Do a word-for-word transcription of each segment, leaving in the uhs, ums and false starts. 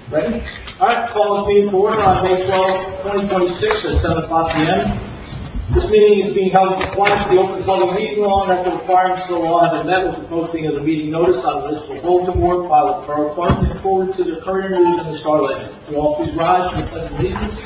Ready? All right, call the meeting to order on May twelfth, twenty twenty-six at seven o'clock p m This meeting is being held in compliance with the Open Public Meeting Law and that the requirements of the law have been met with the posting of the meeting notice on the list of bulletin board filed with the Borough Clerk and forward to the current news and the Star Ledger. Will you all please rise for the pledge of allegiance?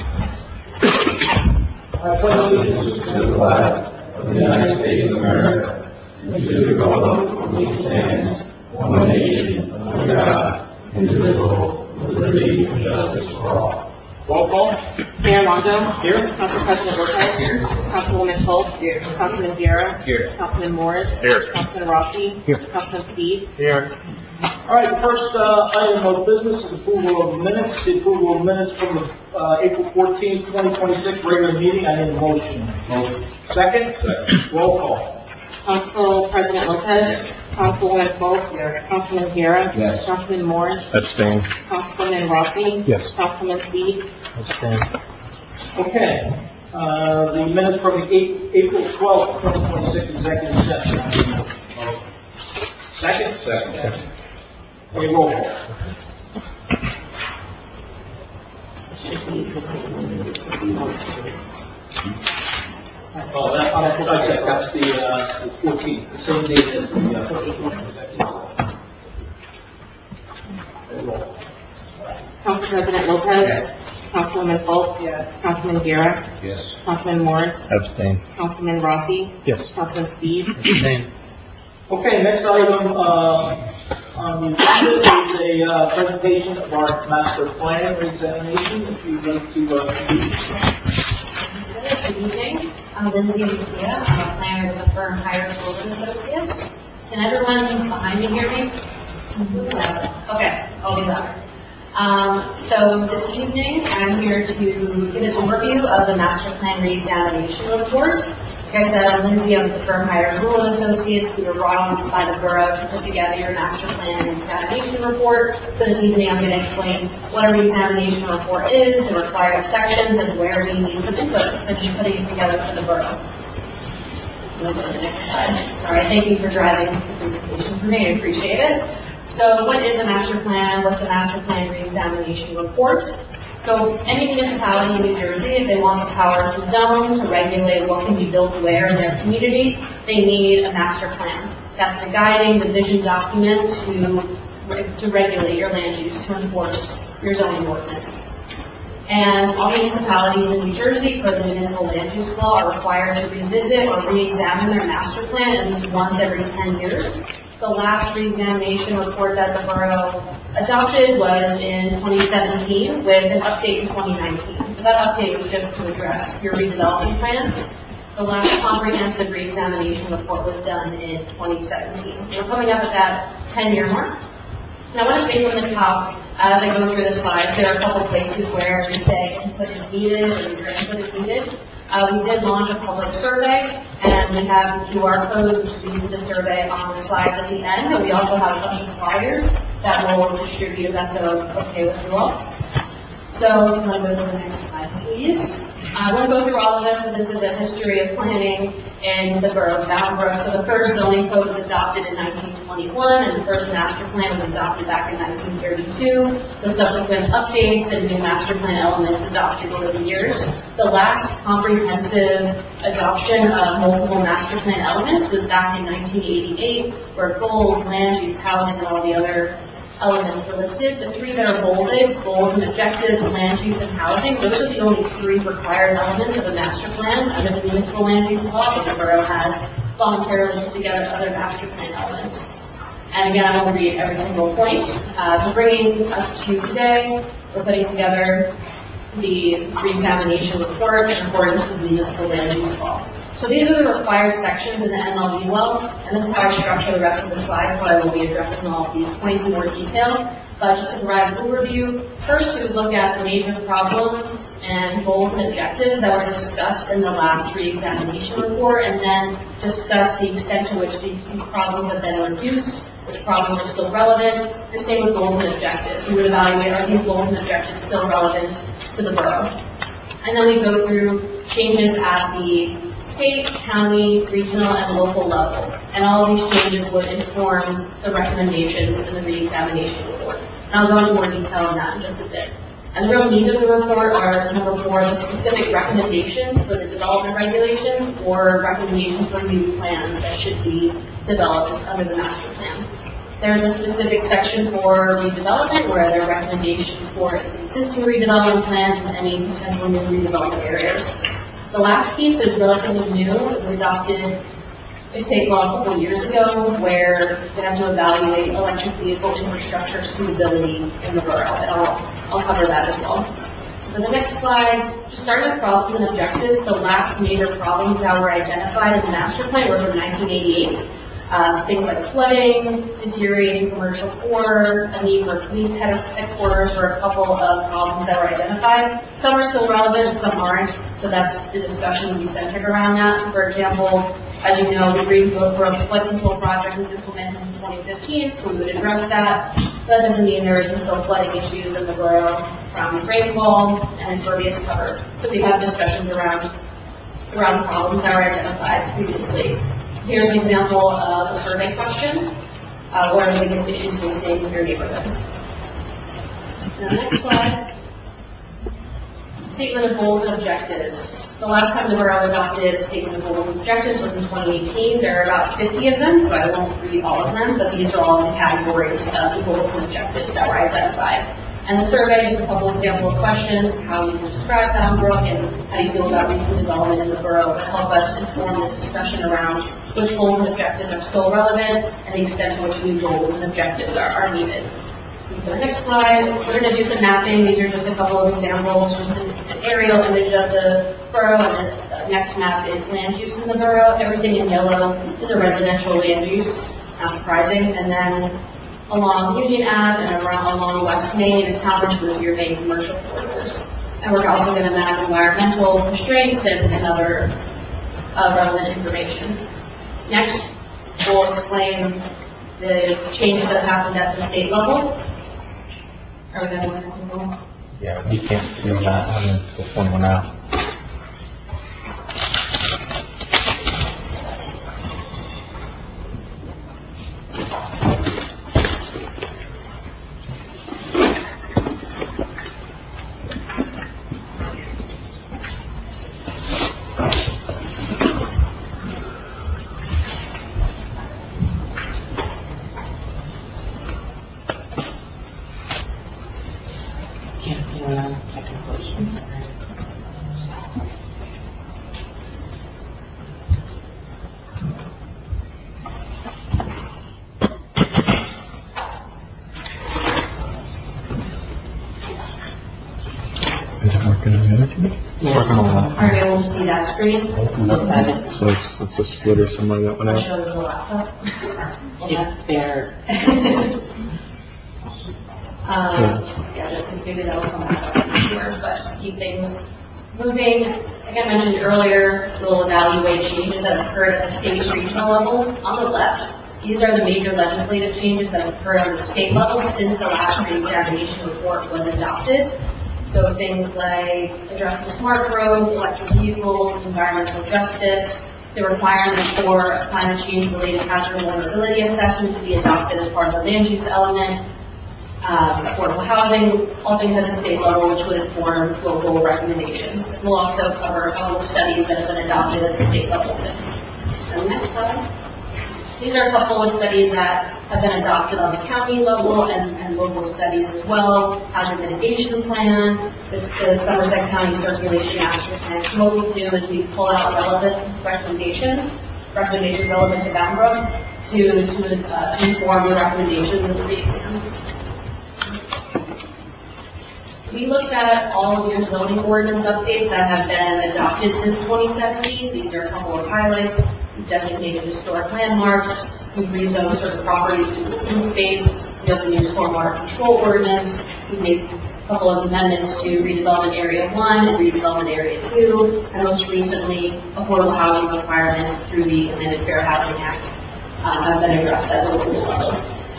I pledge allegiance to the flag of the United States of America and to the republic for which it stands, one nation, under God, indivisible, with liberty and justice for all. Roll call. Mayor Longo. Here. Council President Lopez. Here. Councilwoman Schultz. Here. Councilman Guerra. Here. Councilman Morris. Here. Councilman Rossi. Here. Councilman Speed. Here. All right, the first uh, item of business is approval of the minutes. The approval of minutes from the uh, April fourteenth, twenty twenty-six regular meeting. I need a motion. Motion. Second? Second. Roll call. Council President Lopez. Councilwoman Schultz. Here. Councilman Guerra. Yes. Councilman Morris. Abstain. Councilman Rossi. Yes. Councilman Speed. Abstain. Okay. Uh, the minutes from the April twelfth, twenty twenty-six executive session. Second? Second. Second. Okay, roll call. Oh, that, that's, that's, that's the, uh, the fourteenth. The same date as the, uh, Council President Lopez. Yes. Councilwoman Schultz. Yes. Councilman Guerra. Yes. Councilman Morris. Abstain. Councilman Rossi. Yes. Councilman Speed. Abstain. Okay, next item uh, on the agenda is a uh, presentation of our master plan examination. If you'd like to uh, Good evening. I'm Lindsay Lucia. I'm a planner with the firm Higher Golden Associates. Can everyone behind me hear me? Okay, I'll be louder. Um, so this evening, I'm here to give an overview of the master plan reexamination report. Like I said, I'm Lindsay. I'm with the firm Higher Golden Associates. We were brought on by the borough to put together your master plan reexamination report. So this evening, I'm going to explain what a reexamination report is, the required sections, and where we need some input to finish putting it together for the borough. We'll go to the next slide. Sorry, thank you for driving the presentation for me. I appreciate it. So what is a master plan? What's a master plan reexamination report? So any municipality in New Jersey, if they want the power to zone, to regulate what can be built where in their community, they need a master plan. That's the guiding, the vision document to, to regulate your land use, to enforce your zoning ordinance. And all municipalities in New Jersey, for the municipal land use law, are required to revisit or re-examine their master plan at least once every ten years. The last re-examination report that the borough adopted was in twenty seventeen with an update in twenty nineteen. But that update was just to address your redevelopment plans. The last comprehensive re-examination report was done in twenty seventeen. So we're coming up at that ten-year mark. And I want to say from the top, as I go through the slides, there are a couple places where we say input is needed or your input is needed. Uh, we did launch a public survey, and we have the Q R code, which leads to the survey on the slides at the end, and we also have a bunch of flyers that we'll distribute if that's okay with you all. So if you want to go to the next slide, please. I won't go through all of this, but this is a history of planning in the borough of Bound Brook. So the first zoning code was adopted in nineteen twenty-one, and the first master plan was adopted back in nineteen thirty-two. The subsequent updates and new master plan elements adopted over the years. The last comprehensive adoption of multiple master plan elements was back in nineteen eighty-eight, where goals, land use, housing, and all the other elements were listed. The three that are bolded, goals and objectives, land use, and housing, those are the only three required elements of a master plan under the municipal land use law, but the borough has voluntarily put together other master plan elements. And again, I won't read every single point. Uh, so bringing us to today, we're putting together the re-examination report in accordance with the municipal land use law. So these are the required sections in the M L D law, and this is how I structure the rest of the slides, so I will be addressing all of these points in more detail. But just to provide an overview, first we would look at the major problems and goals and objectives that were discussed in the last re-examination report, and then discuss the extent to which these problems have been reduced, which problems are still relevant, and same with goals and objectives. We would evaluate, are these goals and objectives still relevant to the borough? And then we go through changes at the state, county, regional, and local level. And all of these changes would inform the recommendations in the re-examination report. And I'll go into more detail on that in just a bit. And the real meat of the report are, number four, the specific recommendations for the development regulations or recommendations for new plans that should be developed under the master plan. There's a specific section for redevelopment where there are recommendations for existing redevelopment plans and any potential new redevelopment areas. The last piece is relatively new. It was adopted a state law a couple of years ago where we have to evaluate electric vehicle infrastructure suitability in the borough, and I'll, I'll cover that as well. For the next slide, just starting with problems and objectives, the last major problems that were identified in the master plan were from nineteen eighty-eight. Uh, things like flooding, deteriorating commercial core, a need for police headquarters were a couple of problems that were identified. Some are still relevant, some aren't, so that's the discussion will be centered around that. For example, as you know, the Greenfield Grove Flood Control Project was implemented in twenty fifteen, so we would address that. That doesn't mean there isn't still flooding issues in the borough from rainfall and impervious cover. So we have discussions around, around problems that were identified previously. Here's an example of a survey question. Uh, what are the biggest issues facing your neighborhood? Now, next slide. Statement of goals and objectives. The last time the borough adopted a statement of goals and objectives was in twenty eighteen. There are about fifty of them, so I won't read all of them, but these are all in the categories of the goals and objectives that were identified. And the survey is a couple example of questions, how you can describe Boundbrook and how you feel about recent development in the borough to help us inform the discussion around which goals and objectives are still relevant and the extent to which new goals and objectives are, are needed. For the next slide, we're going to do some mapping. These are just a couple of examples, just an, an aerial image of the borough, and the next map is land use in the borough. Everything in yellow is a residential land use, not surprising. And then along Union Avenue and around along West Main and Talbot are your main commercial corridors. And we're also going to map environmental constraints and, and other uh, relevant information. Next, we'll explain the changes that have happened at the state level. Are we going to Yeah, you can't see that on the phone now. Are you able to see that screen? So it's, it's a splitter somewhere that went I'll out. show you the laptop. If they're um, yeah, just maybe that'll come back up easier, but just keep things moving. Like I mentioned earlier, we'll evaluate changes that have occurred at the state and regional level. On the left, these are the major legislative changes that have occurred on the state level since the last re-examination report was adopted. So things like addressing smart growth, electric vehicles, environmental justice, the requirement for a climate change-related hazard and vulnerability assessment to be adopted as part of the land use element, um, affordable housing, all things at the state level which would inform local recommendations. We'll also cover a couple of studies that have been adopted at the state level since. And next slide. These are a couple of studies that have been adopted on the county level and, and local studies as well. Hazard mitigation plan, this, the Somerset County Circulation Master Plan. So what we do is we pull out relevant recommendations, recommendations relevant to Boundbrook, to, to, uh, to inform the recommendations of the re-exam. We looked at all of your zoning ordinance updates that have been adopted since twenty seventeen. These are a couple of highlights. We've designated historic landmarks. We've rezoned certain properties to open space. We have the new stormwater control ordinance. We've made a couple of amendments to redevelopment area one and redevelopment area two. And most recently, affordable housing requirements through the amended Fair Housing Act um, have been addressed at the local level.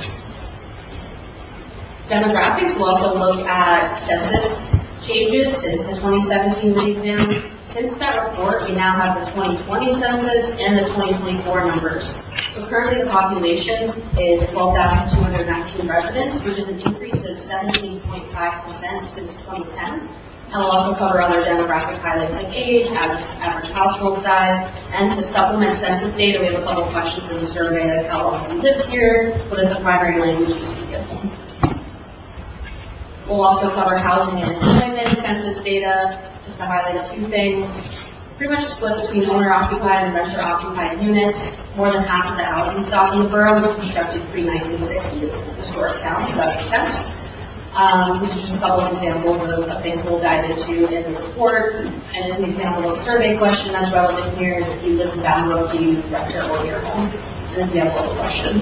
Demographics will also look at census changes since the twenty seventeen re-exam. Since that report, we now have the twenty twenty census and the twenty twenty-four numbers. So currently the population is twelve thousand two hundred nineteen residents, which is an increase of seventeen point five percent since twenty ten. And we'll also cover other demographic highlights like age, average, average household size, and to supplement census data, we have a couple questions in the survey like how long have you lived here, what is the primary language you speak at home. We'll also cover housing and employment census data, just to highlight a few things. Pretty much split between owner-occupied and renter-occupied units. More than half of the housing stock in the borough was constructed pre nineteen sixty. It's a historic town, so that makes sense. Um, these are just a couple of examples of, of things we'll dive into in the report. And as an example of a survey question that's relevant here is if you live in Baton Rouge, do you rent or own your home? And if you have a little question.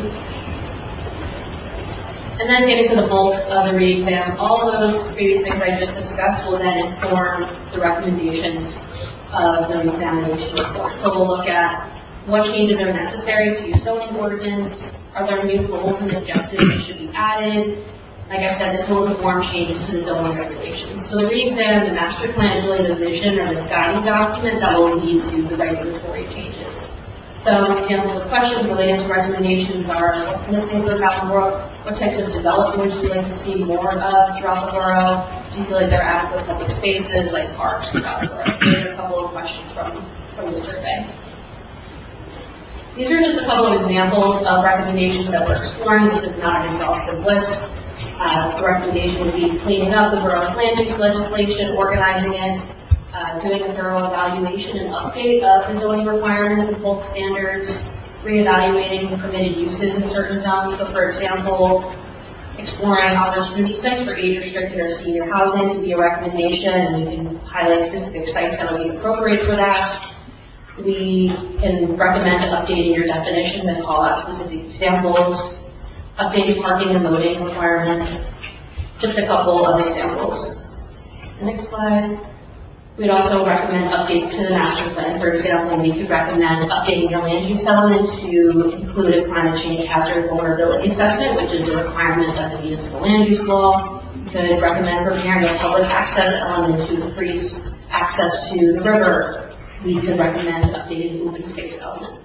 And then getting to the bulk of the re-exam, all of those previous things I just discussed will then inform the recommendations of the examination report. So we'll look at what changes are necessary to your zoning ordinance, are there new goals and objectives that should be added. Like I said, this will inform changes to the zoning regulations. So the re-exam, the master plan is really the vision or the guiding document that will lead to the regulatory changes. So examples of questions related to recommendations are what's missing for Baton What types of development would you like to see more of throughout the borough? Do you feel like there are adequate public spaces like parks throughout the borough? So these are a couple of questions from, from the survey. These are just a couple of examples of recommendations that we're exploring. This is not an exhaustive list. Uh, the recommendation would be cleaning up the borough's land use legislation, organizing it, uh, doing a thorough evaluation and update of the zoning requirements and bulk standards, reevaluating permitted uses in certain zones. So, for example, exploring opportunity sites for age-restricted or senior housing could be a recommendation, and we can highlight specific sites that would be appropriate for that. We can recommend updating your definitions and call out specific examples, updating parking and loading requirements. Just a couple of examples. Next slide. We'd also recommend updates to the master plan. For example, we could recommend updating your land use element to include a climate change hazard vulnerability assessment, which is a requirement of the municipal land use law. We could recommend preparing a public access element to increase access to the river. We could recommend updating open space element.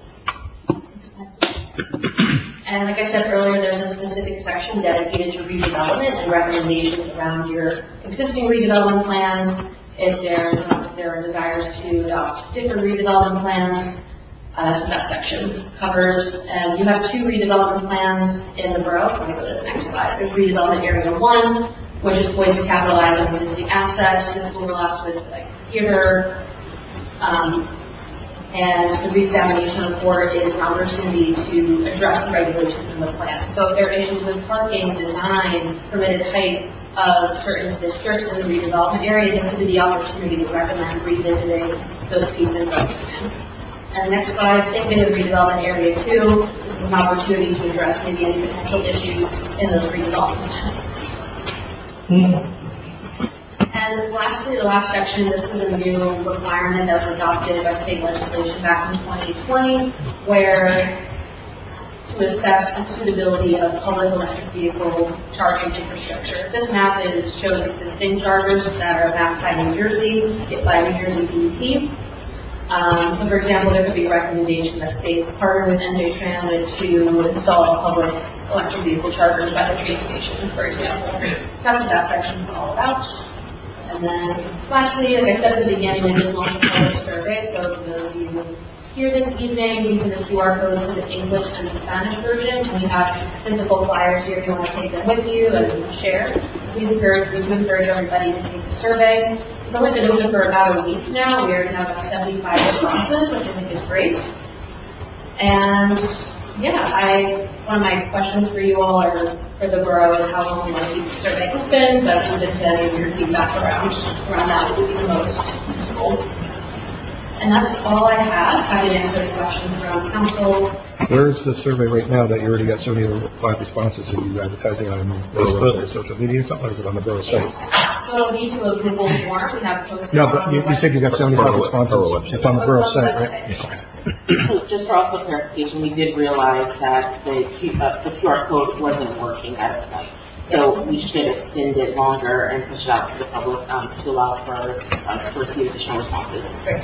And like I said earlier, there's a specific section dedicated to redevelopment and recommendations around your existing redevelopment plans. If there, if there are desires to adopt different redevelopment plans, uh, that's what that section covers. And you have two redevelopment plans in the borough. I'm going to go to the next slide. There's redevelopment area one, which is poised to capitalize on existing assets. This overlaps with like theater. Um, and the re-examination report is an opportunity to address the regulations in the plan. So if there are issues with parking, design, permitted height of certain districts in the redevelopment area, this would be the opportunity to recommend revisiting those pieces of the plan. And the next slide, same thing with redevelopment area two. This is an opportunity to address maybe any potential issues in those redevelopment. Mm-hmm. And lastly, the last section, this is a new requirement that was adopted by state legislation back in twenty twenty, where to assess the suitability of public electric vehicle charging infrastructure. This map is shows existing chargers that are mapped by New Jersey, by New Jersey D E P. Um, so, for example, there could be a recommendation that states partner with N J Transit to install public electric vehicle chargers by the train station, for example. So that's what that section is all about. And then, lastly, like I said at the beginning, we did launch a public survey, so those of you here this evening using the Q R codes for the English and the Spanish version, and we have physical flyers here if you want to take them with you and share. Please encourage, we do encourage everybody to take the survey. It's only been open for about a week now. We already have about seventy-five responses, which I think is great. And yeah, I one of my questions for you all or for the borough is how long you want to keep the survey open, but open to any of your feedback around around that would be the most useful. And that's all I have. Happy to answer any questions from council. Where's the survey right now that you already got seventy-five responses? Are you advertising on Facebook or social media or something, or is it on the borough site? So it'll be to a Google form. We have posted. No, but you, you said you got seventy-five responses. It's on the borough site, right? So just for also clarification, we did realize that the Q, uh, the Q R code wasn't working at the point. So we should extend it longer and push it out to the public um, to allow for us to receive additional responses. Great.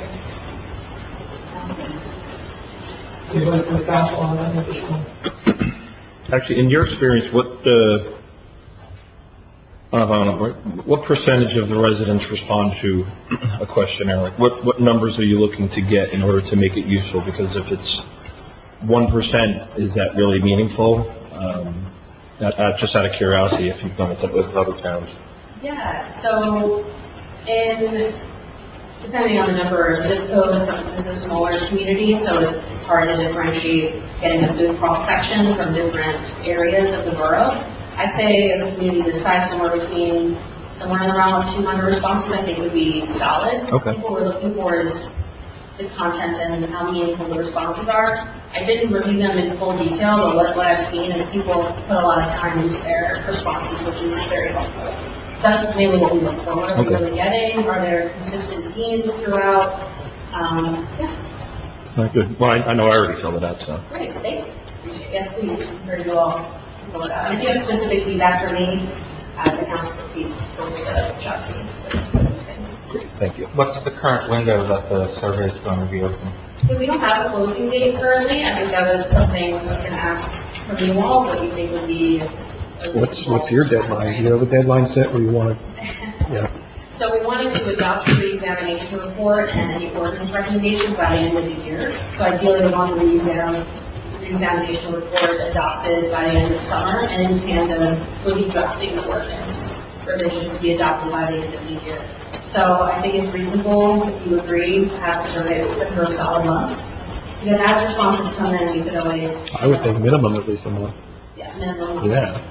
Anybody from the council on that? Actually, in your experience, what uh, Uh, what percentage of the residents respond to a questionnaire? Like, what, what numbers are you looking to get in order to make it useful? Because if it's one percent, is that really meaningful? Um, that, uh, just out of curiosity, if you've done it with other towns. Yeah, so in, depending on the number of zip codes, this is a smaller community, so it's hard to differentiate getting a good cross-section from different areas of the borough. I'd say a community this size, somewhere between, somewhere around two hundred responses, I think would be solid. Okay. What we're looking for is the content and how meaningful the responses are. I didn't review them in full detail, but what, what I've seen is people put a lot of time into their responses, which is very helpful. So that's mainly what we look for. What are we Okay. really getting? Are there consistent themes throughout? Um, yeah. All right, good. Well, I, I know I already filled it out, so. Great, thank you. Yes, please. Here you all. Fill it out. If you have specific feedback for me, as a counselor, please feel free to reach out to me with specific things. Great, thank you. What's the current window that the survey is going to be open? If we don't have a closing date currently, I think that was something I was going to ask from you all, what you think would be. A What's what's your deadline? Do you have a deadline set where you want to? Yeah. So we wanted to adopt the re-examination report and any ordinance recommendations by the end of the year. So ideally, we want the re-exam, re-examination report adopted by the end of summer, and in tandem, we'll be drafting the ordinance revisions to be adopted by the end of the year. So I think it's reasonable, if you agree, to have a survey open for a solid month. Because as responses come in, we could always... I would think minimum at least a month. Yeah, minimum. Yeah.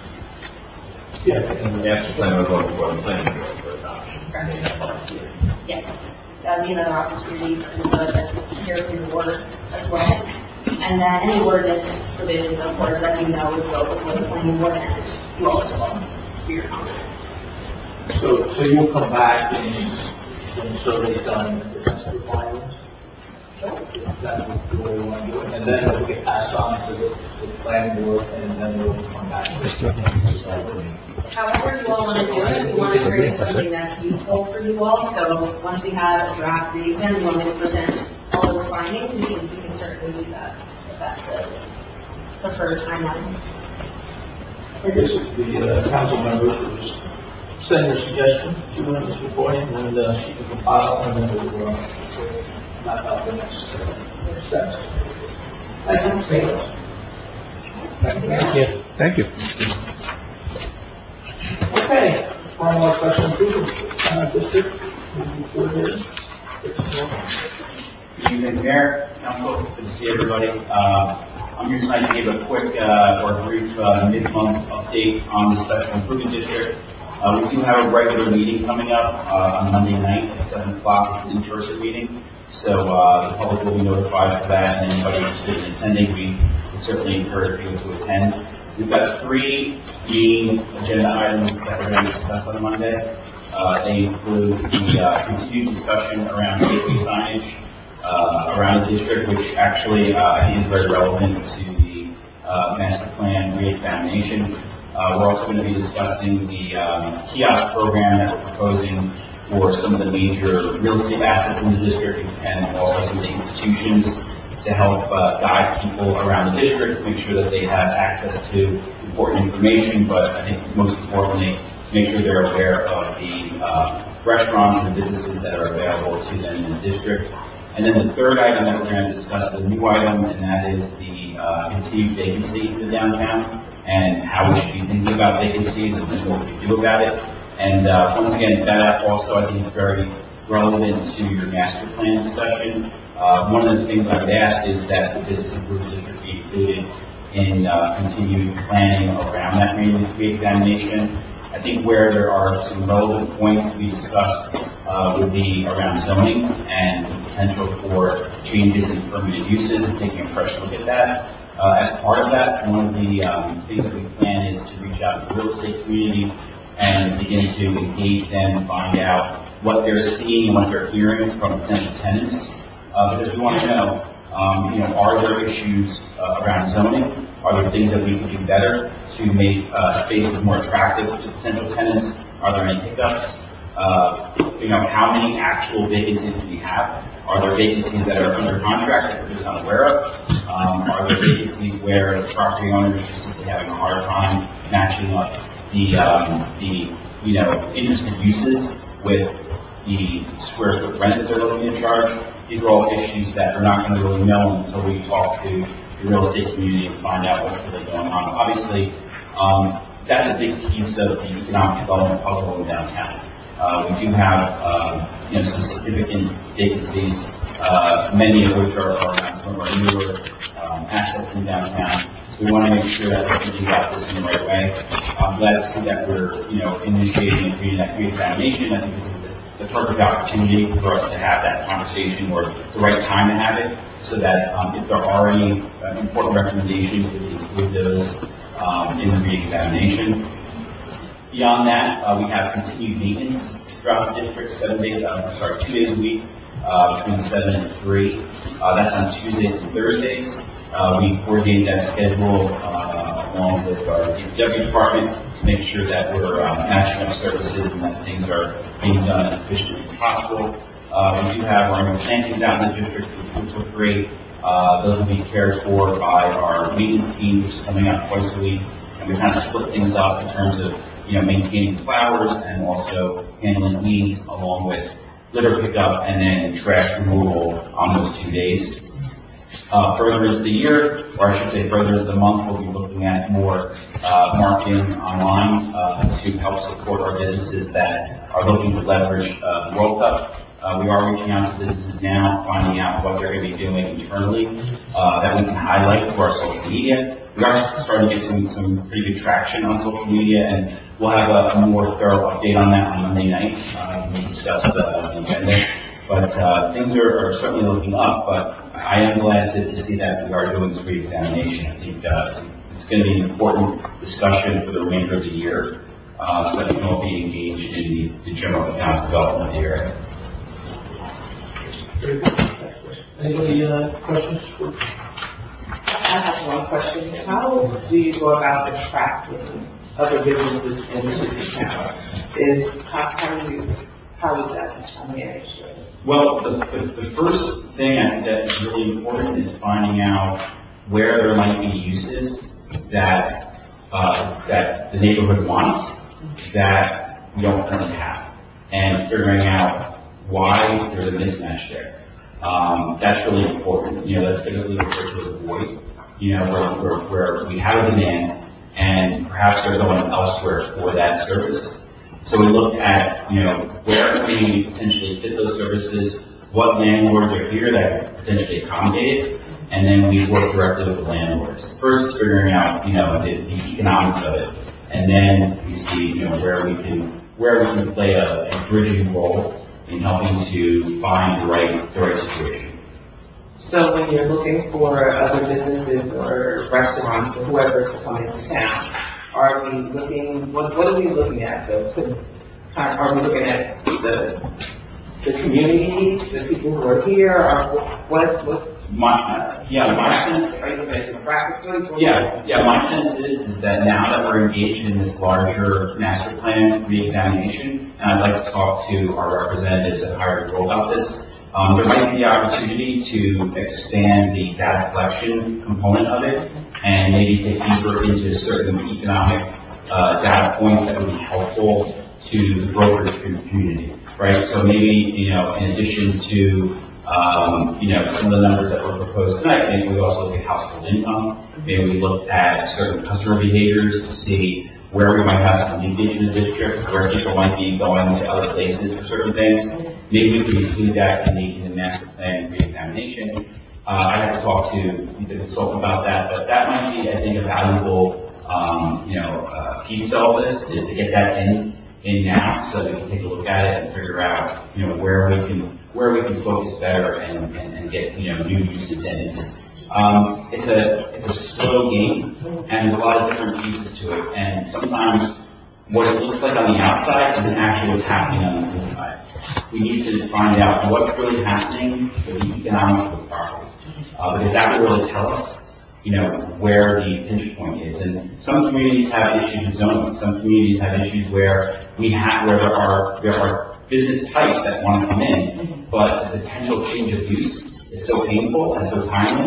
Yeah, and the master plan will go before the planning board for adoption. Yes, that would be another opportunity for the resident to hear from the board as well. And then any ordinance provisions, of course, as you know, would go before the planning board and you all as well for your comment. So, so you'll come back and when the survey's done, present the findings? Sure. That's the way we want to do it. And then it'll get passed on to the, the planning board, and then we'll come back. However you all want to do it, we want to create something that's useful for you all. So once we have a draft re-exam, you want me to present all those findings, we can, we can certainly do that if that's the preferred timeline. I guess if the uh, council members will just send your suggestion to her in this recording, and uh, she can compile, and then we'll uh, map out the next uh, steps. Thank you. Thank you. Thank you. Okay, formal special improvement uh, district. Moving forward here. Good evening, Mayor, Council. Good to see everybody. Uh, I'm here tonight to give a quick uh, or brief uh, mid-month update on the Special Improvement District. Uh, we do have a regular meeting coming up uh, on Monday night at seven o'clock. It's an in-person meeting, so uh, the public will be notified of that, and anybody interested in attending, we would certainly encourage people to attend. We've got three main agenda items that we're going to discuss on Monday. Uh, they include the uh, continued discussion around gateway signage uh, around the district, which actually uh, I think is very relevant to the uh, master plan re-examination. Uh, we're also going to be discussing the um, kiosk program that we're proposing for some of the major real estate assets in the district and also some of the institutions to help uh, guide people around the district, make sure that they have access to important information, but I think most importantly, make sure they're aware of the uh, restaurants and businesses that are available to them in the district. And then the third item that we're going to discuss is a new item, and that is the uh, continued vacancy in the downtown and how we should be thinking about vacancies and what we do about it. And uh, once again, that also I think is very relevant to your master plan discussion. Uh, one of the things I would ask is that the business improvement district be included in uh, continued planning around that re-examination. I think where there are some relevant points to be discussed uh, would be around zoning and the potential for changes in permanent uses and taking a fresh look at that. Uh, as part of that, one of the um, things that we plan is to reach out to the real estate community and begin to engage them and find out what they're seeing and what they're hearing from potential tenants. Uh, because we want to know, um, you know, are there issues uh, around zoning? Are there things that we can do better to make uh, spaces more attractive to potential tenants? Are there any hiccups? Uh, you know, how many actual vacancies do we have? Are there vacancies that are under contract that we're just not aware of? Um, are there vacancies where the property owner is just simply having a hard time matching up the, um, the, you know, interested uses with the square foot rent that they're looking to charge. These are all issues that we're not going to really know until we talk to the real estate community and find out what's really going on. Obviously, um, that's a big piece of the economic development puzzle in downtown. Uh, we do have, um, you know, some significant vacancies, uh, many of which are, are some of our newer um, assets in downtown. We want to make sure that we're thinking about this in the right way. I'm glad to see that we're, you know, initiating and creating that re-examination. I think this is the, the perfect opportunity for us to have that conversation, or the right time to have it, so that um, if there are any uh, important recommendations, we can include those um, in the re-examination. Beyond that, uh, we have continued maintenance throughout the district, seven days, uh, I'm sorry, two days a week, uh, between seven and three. Uh, that's on Tuesdays and Thursdays. Uh, we coordinate that schedule uh, along with our D P W department to make sure that we're um, matching up services and that things are being done as efficiently as possible. Uh, we do have our annual plantings out in the district, which look great. Uh, those will be cared for by our maintenance team, which is coming out twice a week. And we kind of split things up in terms of, you know, maintaining flowers and also handling weeds, along with litter pickup and then trash removal on those two days. Uh, further into the year, or I should say further into the month, we'll be looking at more uh, marketing online uh, to help support our businesses that are looking to leverage uh, the World Cup. Uh, we are reaching out to businesses now, finding out what they're going to be doing internally uh, that we can highlight through our social media. We are starting to get some, some pretty good traction on social media, and we'll have a, a more thorough update on that on Monday night. Uh, we'll discuss uh, the agenda. But uh, things are, are certainly looking up, but I am glad to, to see that we are doing this re-examination. I think uh, it's going to be an important discussion for the remainder of the year, uh, so that we can all be engaged in the, the general economic development of the area. Very good. Anybody, uh, questions? I have one question. How do you go about attracting other businesses into the town? Is how, how do you how is that managed? Well, the, the, the first thing I think that is really important is finding out where there might be uses that uh, that the neighborhood wants that we don't currently have, and figuring out why there's a mismatch there. Um, that's really important. You know, that's typically referred to as a void. You know, where, where, where we have a demand and perhaps they're going elsewhere for that service. So we look at, you know, where can we potentially fit those services, what landlords are here that potentially accommodate it, and then we work directly with the landlords. First, figuring out, you know, the, the economics of it, and then we see, you know, where we can where we can play a, a bridging role in helping to find the right the right situation. So when you're looking for other businesses or restaurants or whoever's coming to town, are we looking, what, what are we looking at though? To, are we looking at the the community, the people who are here, or what? what my, uh, yeah, my sense. Are you looking at demographics? Yeah, yeah. My sense is is that now that we're engaged in this larger master plan re-examination, and I'd like to talk to our representatives at Higher World about this. Um, there might be the opportunity to expand the data collection component of it and maybe get deeper into certain economic uh, data points that would be helpful to the brokerage community, right? So maybe, you know, in addition to, um, you know, some of the numbers that were proposed tonight, maybe we also look at household income. Maybe we look at certain customer behaviors to see where we might have some leakage in the district, where people might be going to other places for certain things. Maybe we can include that in the, in the master plan re-examination. Uh, I have to talk to the consultant about that, but that might be, I think, a valuable, um, you know, uh, piece to all this, is to get that in, in now, so that we can take a look at it and figure out, you know, where we can, where we can focus better and, and, and get, you know, new uses in it. Um, it's a it's a slow game, and there's a lot of different pieces to it. And sometimes what it looks like on the outside isn't actually what's happening on the inside. We need to find out what's really happening with the economics of the property, uh, because that will really tell us, you know, where the pinch point is. And some communities have issues with zoning. Some communities have issues where we have where there are there are business types that want to come in, but the potential change of use is so painful and so timely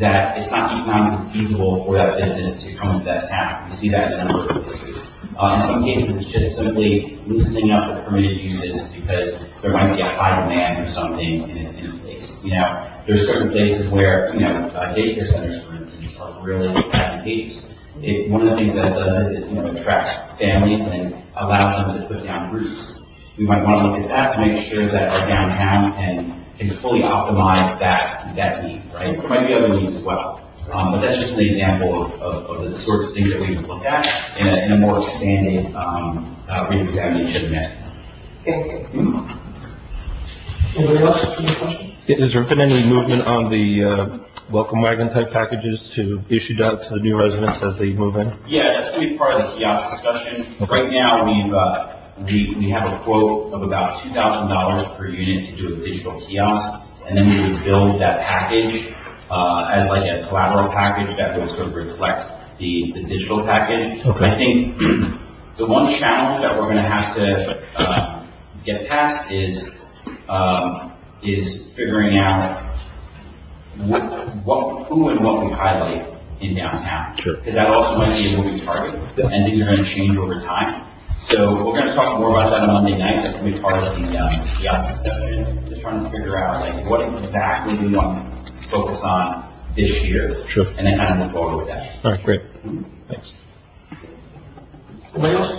that it's not economically feasible for that business to come into that town. We see that in a number of cases. Uh, in some cases, it's just simply loosening up the permitted uses because there might be a high demand for something in a, in a place. You know, there's certain places where, you know, uh, daycare centers, for instance, are really advantageous. It, one of the things that it does is it, you know, attracts families and allows them to put down roots. We might want to look at that to make sure that our downtown can can fully optimize that that need, right? There might be other needs as well. Um, but that's just an example of, of, of the sorts of things that we would look at in a, in a more expanded um, uh, re-examination of the master plan. Hmm. Anybody else have any questions? Has there been any movement on the uh, welcome wagon type packages to issued out to the new residents as they move in? Yeah, that's going to be part of the kiosk discussion. Okay. Right now, we've uh, we, we have a quote of about two thousand dollars per unit to do a digital kiosk, and then we would build that package uh, as like a collateral package that would sort of reflect the, the digital package. Okay. I think the one challenge that we're going to have to uh, get past is um, is figuring out what, what, who and what we highlight in downtown. Sure. Because that also might be a moving target, yes. and things are going to change over time. So we're going to talk more about that on Monday night. That's going to be part of the um, kiosk discussion. Just trying to figure out like what exactly we want to focus on this year, sure. and then kind of move forward with that. All right, great. Mm-hmm. Thanks. Anybody else?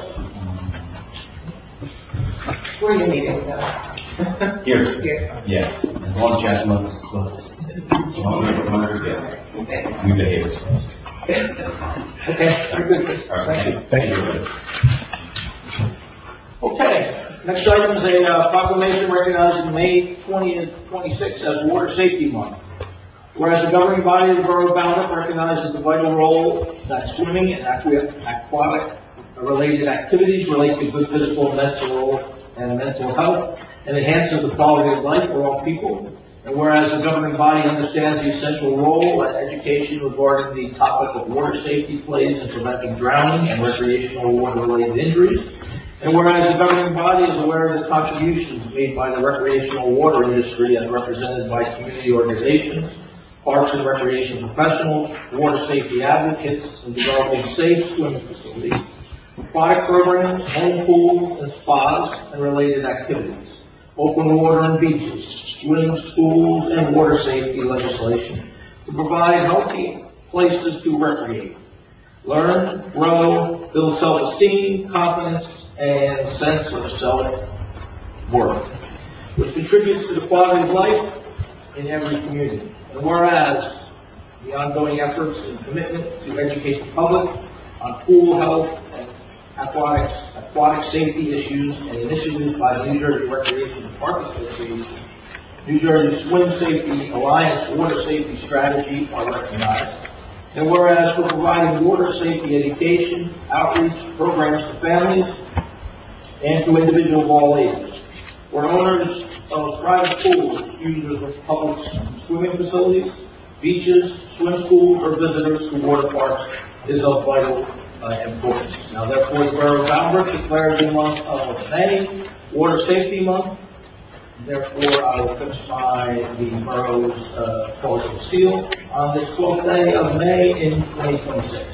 Where are your meetings now? Here. Here. Yeah. As long as Jasmine lets us close this. As long as we're good. We behave ourselves. Okay, very good. All right, thanks. Thank you. Thank you. Okay, next item is a uh, proclamation recognizing May twentieth, twenty-sixth as Water Safety Month. Whereas the governing body of the Borough of Falmouth recognizes the vital role that swimming and aquatic related activities relate to good physical, mental, and mental health and enhances the quality of life for all people. And whereas the governing body understands the essential role that education regarding the topic of water safety plays in preventing drowning and recreational water-related injuries. And whereas the governing body is aware of the contributions made by the recreational water industry as represented by community organizations, parks and recreation professionals, water safety advocates in developing safe swimming facilities, aquatic programs, home pools and spas, and related activities, open water and beaches, swimming schools, and water safety legislation to provide healthy places to recreate, learn, grow, build self-esteem, confidence, and sense of self-worth, which contributes to the quality of life in every community. And whereas the ongoing efforts and commitment to educate the public on pool health and aquatics, aquatic safety issues and initiatives by the New Jersey Recreation and Park Association, New Jersey Swim Safety Alliance Water Safety Strategy are recognized. And whereas we're providing water safety education, outreach programs to families and to individuals of all ages. We're owners of private pools, users of public swimming facilities, beaches, swim schools, or visitors to water parks is of vital uh, importance. Now, therefore, the Borough of Falmouth declares the month of May Water Safety Month. Therefore, I will fix my the borough's uh, closing seal on this twelfth day of May in twenty twenty-six.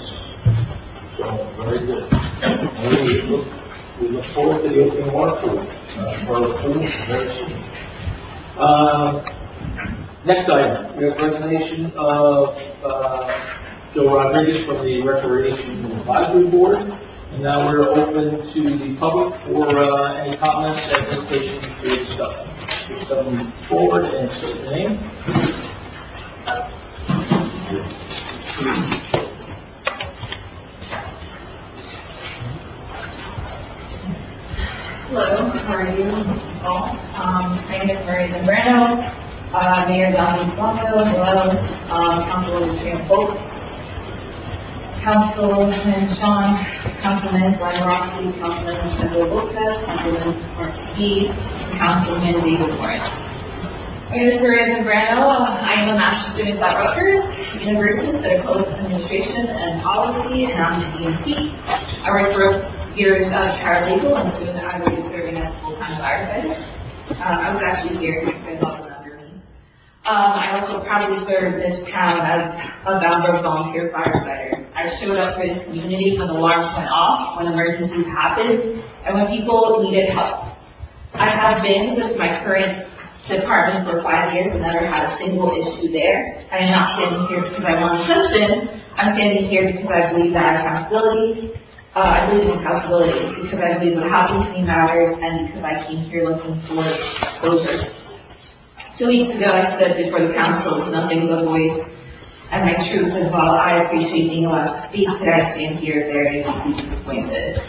So, very good. And we look, we look forward to the opening of our pool, uh, for the pool very soon. Uh, next item, we have resignation of uh, Joe Rodriguez from the Recreation Advisory Board. And now we're open to the public for uh, any comments and invitations to discuss. Please come forward and state your name. Hello, how are you all? Um, my name is Maria Zambrano, uh, Mayor Don Blanco, hello, um, Councilwoman Trina Foltz, Councilman Sean, Councilman Brian Roxy, Councilman Sandro Lopez, Councilman Mark Ski, and Councilman David Lawrence. My name is Maria Zambrano. I am a master's student at Rutgers University, Center of Administration and Policy, and I'm an E M T. I worked for years at Paralegal, and soon I will be serving as a full-time firefighter. Uh, I was actually here, I thought it was under me. Um, I also proudly served this town as a Belleville volunteer firefighter. I showed up for this community when alarms went off, when emergencies happened, and when people needed help. I have been with my current department for five years and never had a single issue there. I am not standing here because I want attention. I'm standing here because I believe that accountability, uh, I believe in accountability because I believe what happened to me mattered and because I came here looking for closure. Two weeks ago, I stood before the council with nothing but a voice and my truth, and while I appreciate being allowed to speak, today I stand here very deeply disappointed.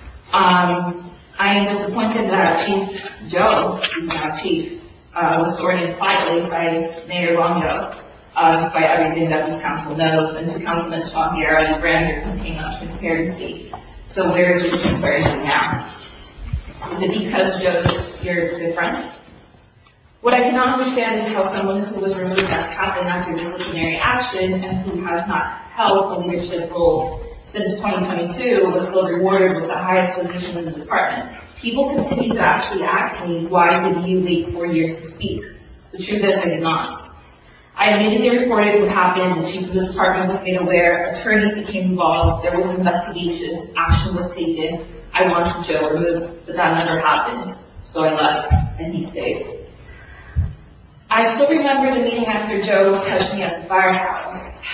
Um, I am disappointed that Chief Joe, who's now Chief, uh, was sworn in quietly by Mayor Longo, uh, despite everything that this council knows, and to Councilman Schwangera and Brand, your campaign on transparency. So where is your transparency now? Is it because Joe's your good friend? What I cannot understand is how someone who was removed as captain after disciplinary action and who has not held a leadership role since twenty twenty-two was still rewarded with the highest position in the department. People continue to actually ask me, why did you wait four years to speak? The truth is, I did not. I immediately reported what happened. The chief of the department was made aware. Attorneys became involved. There was an investigation. Action was taken. I wanted Joe removed, but that never happened. So I left, and he stayed. I still remember the meeting after Joe touched me at the firehouse.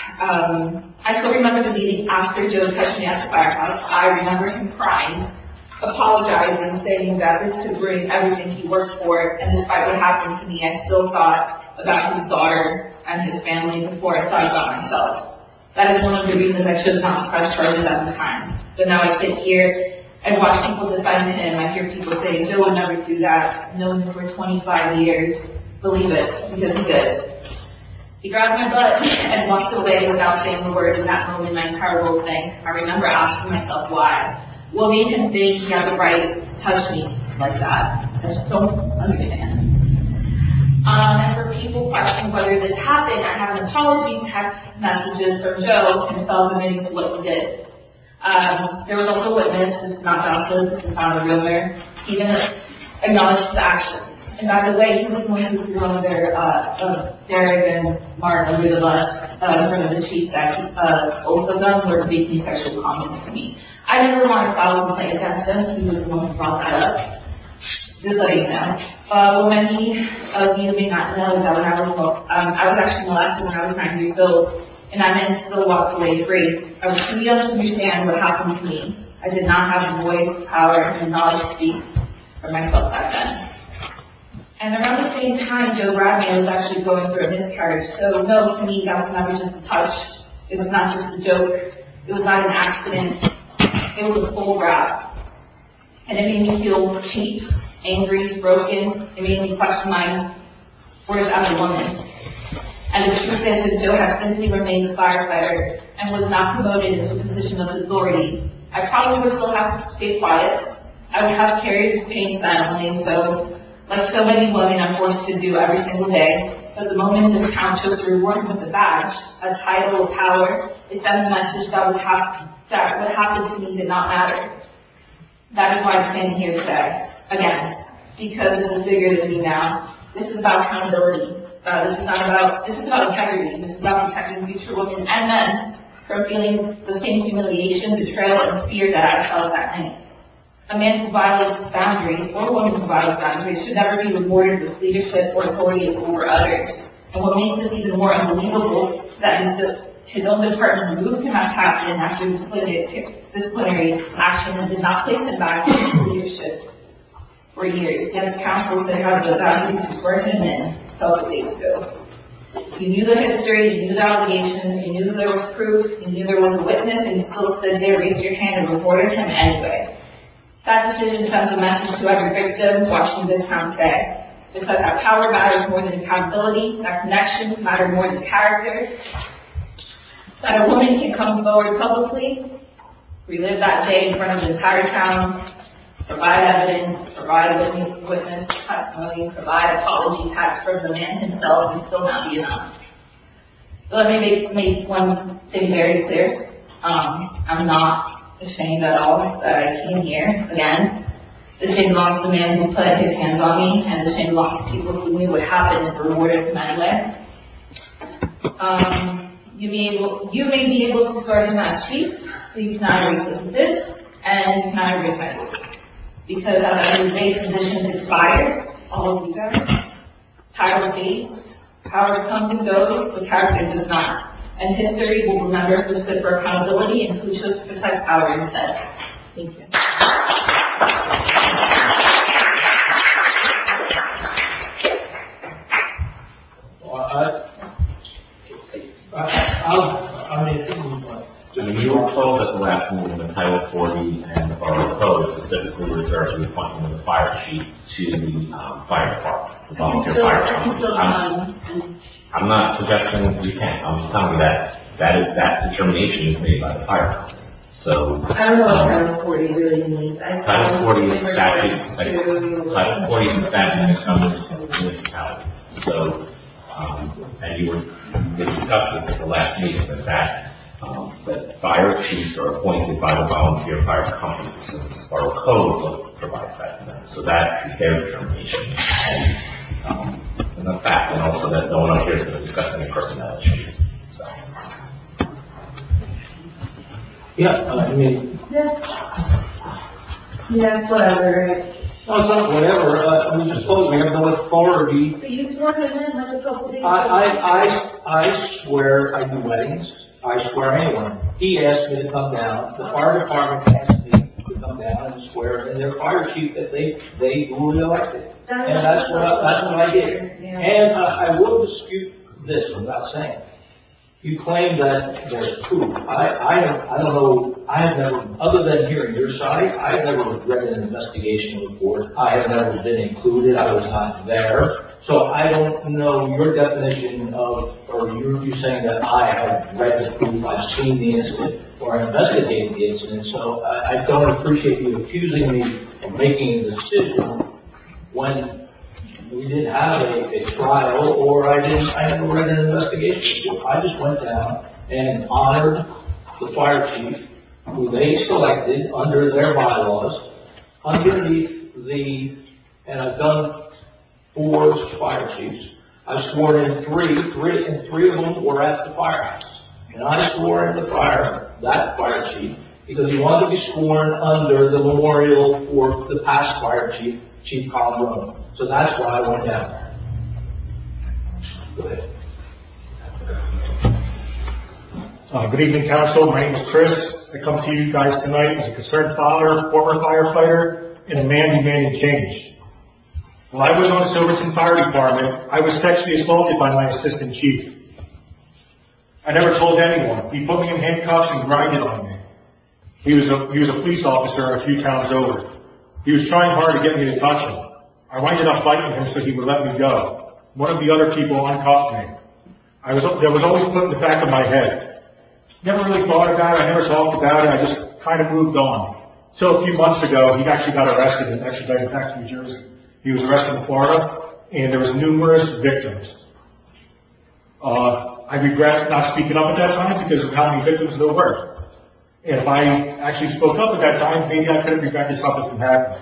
Um, I still remember the meeting after Joe touched me at the firehouse. I remember him crying, apologizing, saying that this could bring everything he worked for, and despite what happened to me, I still thought about his daughter and his family before I thought about myself. That is one of the reasons I chose not to press charges at the time. But now I sit here and watch people defend him. I hear people say, Joe would never do that. I've known him for twenty-five years. Believe it, because he did. He grabbed my butt and walked away without saying a word. In that moment, my entire world sank. I remember asking myself why. What made him think he had the right to touch me like that? I just don't understand. Um, and for people questioning whether this happened, I have an apology text messages from Joe himself admitting to what he did. Um, there was also a witness. This is not gossip. This is not a rumor. He even acknowledged the actions. And by the way, he was the one who threw under uh, uh, Derek and Mark under the bus uh, in front of the chief. That uh, both of them were making sexual comments to me. I never wanted to file a complaint against him. He was the one who brought that up. Just letting you know. Uh, well, many of you may not know that when I was um, I was actually molested when I was nine years old, and I meant still walks away free. I was too young to understand what happened to me. I did not have the voice, power, and knowledge to speak for myself back then. And around the same time, Joe grabbed me. I was actually going through a miscarriage. So no, to me, that was never just a touch. It was not just a joke. It was not an accident. It was a full grab. And it made me feel cheap, angry, broken. It made me question my worth as a woman. And the truth is that Joe had simply remained a firefighter and was not promoted into a position of authority, I probably would still have stayed quiet. I would have carried his pain silently. So like so many women, I'm forced to do every single day. But the moment this town chose to reward him with a badge, a title, a power, it sent a message that was happen- that what happened to me did not matter. That is why I'm standing here today. Again, because this is bigger than me now. This is about accountability. Uh, this is not about, this is about integrity. This is about protecting future women and men from feeling the same humiliation, betrayal, and fear that I felt that night. A man who violates boundaries, or a woman who violates boundaries, should never be rewarded with leadership or authority over others. And what makes this even more unbelievable is that his, his own department removed him as captain after disciplinary, disciplinary action and did not place him back into leadership for years. Yet the council said how the boundaries to swear him in a couple days ago. You knew the history, you knew the allegations, you knew there was proof, you knew there was a witness, and you still stood there, raised your hand, and reported him anyway. That decision sends a message to every victim watching this town today. It says that power matters more than accountability, that connections matter more than character, that a woman can come forward publicly, relive that day in front of the entire town, provide evidence, provide a witness testimony, provide apology text from the man himself, and still not be enough. But let me make, make one thing very clear. Um, I'm not ashamed at all that I came here again The same loss of the man who put his hands on me, and the same loss of people who knew what happened and rewarded him anyway. Um, you, may able, you may be able to serve him as chief, but you cannot erase what he did, and you cannot erase my voice. Because at the end of the day, positions expire, all of you guys. Title fades, power comes and goes, but character does not. And history will remember who stood for accountability and who chose to protect power instead. Thank you. Well, I, I, I'll, I mean, this is what. I mean, you were told at the last meeting that Title forty and the Borough Code specifically reserve the appointment of the fire chief to the um, fire departments, the volunteer fire departments. I'm, I'm not suggesting you can't. I'm just telling you that that, is, that determination is made by the fire department. So I don't know what um, Title forty really means. I Title forty is statute. Title forty is a statute that covers municipalities. So, um, and you were we discussed this at the last meeting that that. Um, that fire chiefs are appointed by the volunteer fire companies, since Borough Code provides that to them. So that is their determination. And, um, and the fact, and also that no one out here is going to discuss any personnel issues. So. Yeah, I mean. Yeah. That's whatever. No, it's not whatever. Uh, I mean, just suppose we have no authority. But you swore him in like a couple days ago. I, I, I, I swear I do weddings. I swear anyone. He asked me to come down. The fire department asked me to come down and swear in their fire chief that they they duly elected. And that's what I, that's what I did. And uh, I will dispute this without saying. You claim that there's proof. I I I don't know. I have never, other than hearing your side, I have never read an investigation report. I have never been included. I was not there. So I don't know your definition of, or you you saying that I have read the proof, I've seen the incident, or investigated the incident. So I, I don't appreciate you accusing me of making a decision when we didn't have a, a trial, or I didn't. I never read an investigation report. I just went down and honored the fire chief, who they selected under their bylaws, underneath the, and I've done four fire chiefs. I've sworn in three, three, and three of them were at the firehouse. And I swore in the fire, that fire chief, because he wanted to be sworn under the memorial for the past fire chief, Chief Colin Rowe. So that's why I went down there. Go ahead. Uh, good evening, Council. My name is Chris. I come to you guys tonight as a concerned father, former firefighter, and a man demanding change. While I was on Silverton Fire Department, I was sexually assaulted by my assistant chief. I never told anyone. He put me in handcuffs and grinded on me. He was a, he was a police officer a few towns over. He was trying hard to get me to touch him. I winded up biting him so he would let me go. One of the other people uncuffed me. I was, that was always put in the back of my head. Never really thought about it. I never talked about it. I just kind of moved on. So a few months ago, he actually got arrested and extradited back to New Jersey. He was arrested in Florida, and there was numerous victims. Uh, I regret not speaking up at that time because of how many victims there were. And if I actually spoke up at that time, maybe I could have prevented something from happening.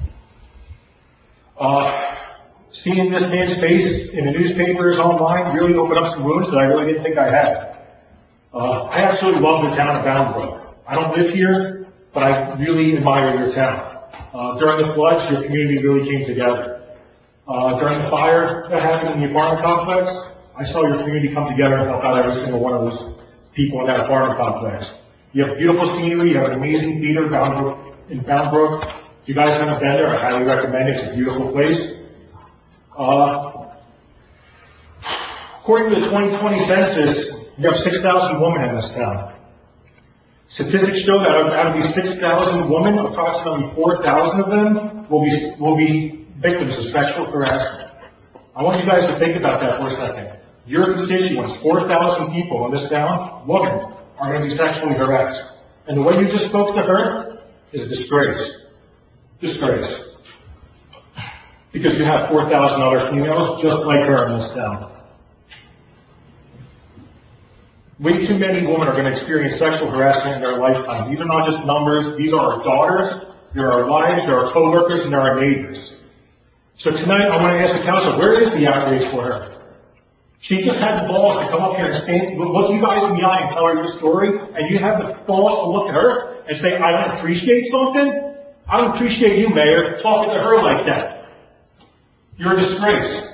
Uh, seeing this man's face in the newspapers online really opened up some wounds that I really didn't think I had. Uh, I absolutely love the town of Bound Brook. I don't live here, but I really admire your town. Uh, during the floods, your community really came together. Uh, during the fire that happened in the apartment complex, I saw your community come together and help out every single one of those people in that apartment complex. You have beautiful scenery. You have an amazing theater Bound Brook, in Bound Brook. If you guys haven't been there, I highly recommend it. It's a beautiful place. Uh, according to the twenty twenty census, you have six thousand women in this town. Statistics show that out of these six thousand women, approximately four thousand of them will be, will be victims of sexual harassment. I want you guys to think about that for a second. Your constituents, four thousand people in this town, women, are going to be sexually harassed. And the way you just spoke to her is a disgrace. Disgrace. Because you have four thousand other females just like her in this town. Way too many women are going to experience sexual harassment in their lifetime. These are not just numbers. These are our daughters. They're our wives, they're our co-workers, and they're our neighbors. So tonight, I want to ask the council, where is the outrage for her? She just had the balls to come up here and stand, look you guys in the eye and tell her your story, and you have the balls to look at her and say, I don't appreciate something? I don't appreciate you, Mayor, talking to her like that. You're a disgrace.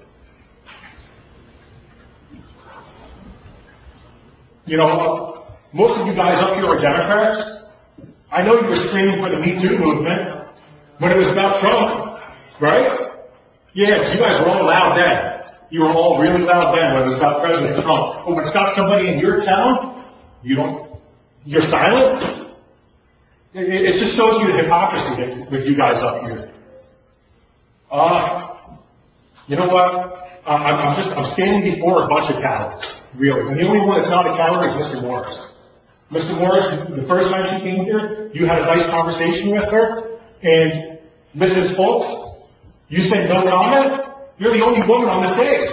You know, most of you guys up here are Democrats. I know you were screaming for the Me Too movement when it was about Trump, right? Yeah, you guys were all loud then. You were all really loud then when it was about President Trump. But when it's got somebody in your town, you don't, you're silent? It, it just shows you the hypocrisy with you guys up here. Uh, you know what? Uh, I'm, I'm just, I'm standing before a bunch of cowards, really. And the only one that's not a coward is Mister Morris. Mister Morris, the first time she came here, you had a nice conversation with her, and Missus Folks, you said no comment? You're the only woman on the stage.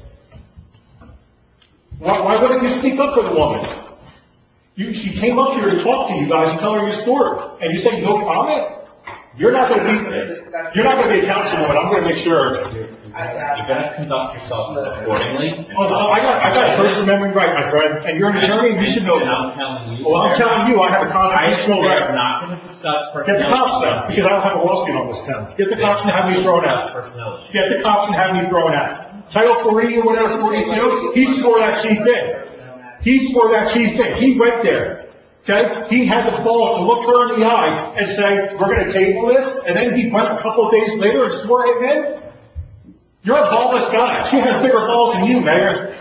Why, why wouldn't you speak up for the woman? You, she came up here to talk to you guys and tell her your story, and you say no comment? You're not going to be, you're not going to be a councilwoman. I'm going to make sure. You're going to conduct yourself accordingly. Oh, oh, I got, I got a First Amendment right, my friend, and you're an attorney. You should know that. I'm telling you. Well, I'm telling you, I have a constitutional right. I'm not going to discuss Get the cops out, because I don't have a lawsuit on this town. Get the cops and have me thrown out. Get the cops and have me thrown out. Title forty or whatever, forty-two, he swore that chief in. He swore that chief in. He went there. Okay? He had the balls to look her in the eye and say, we're going to table this, and then he went a couple of days later and swore him in. You're a ballless guy. She has bigger balls than you, Mayor.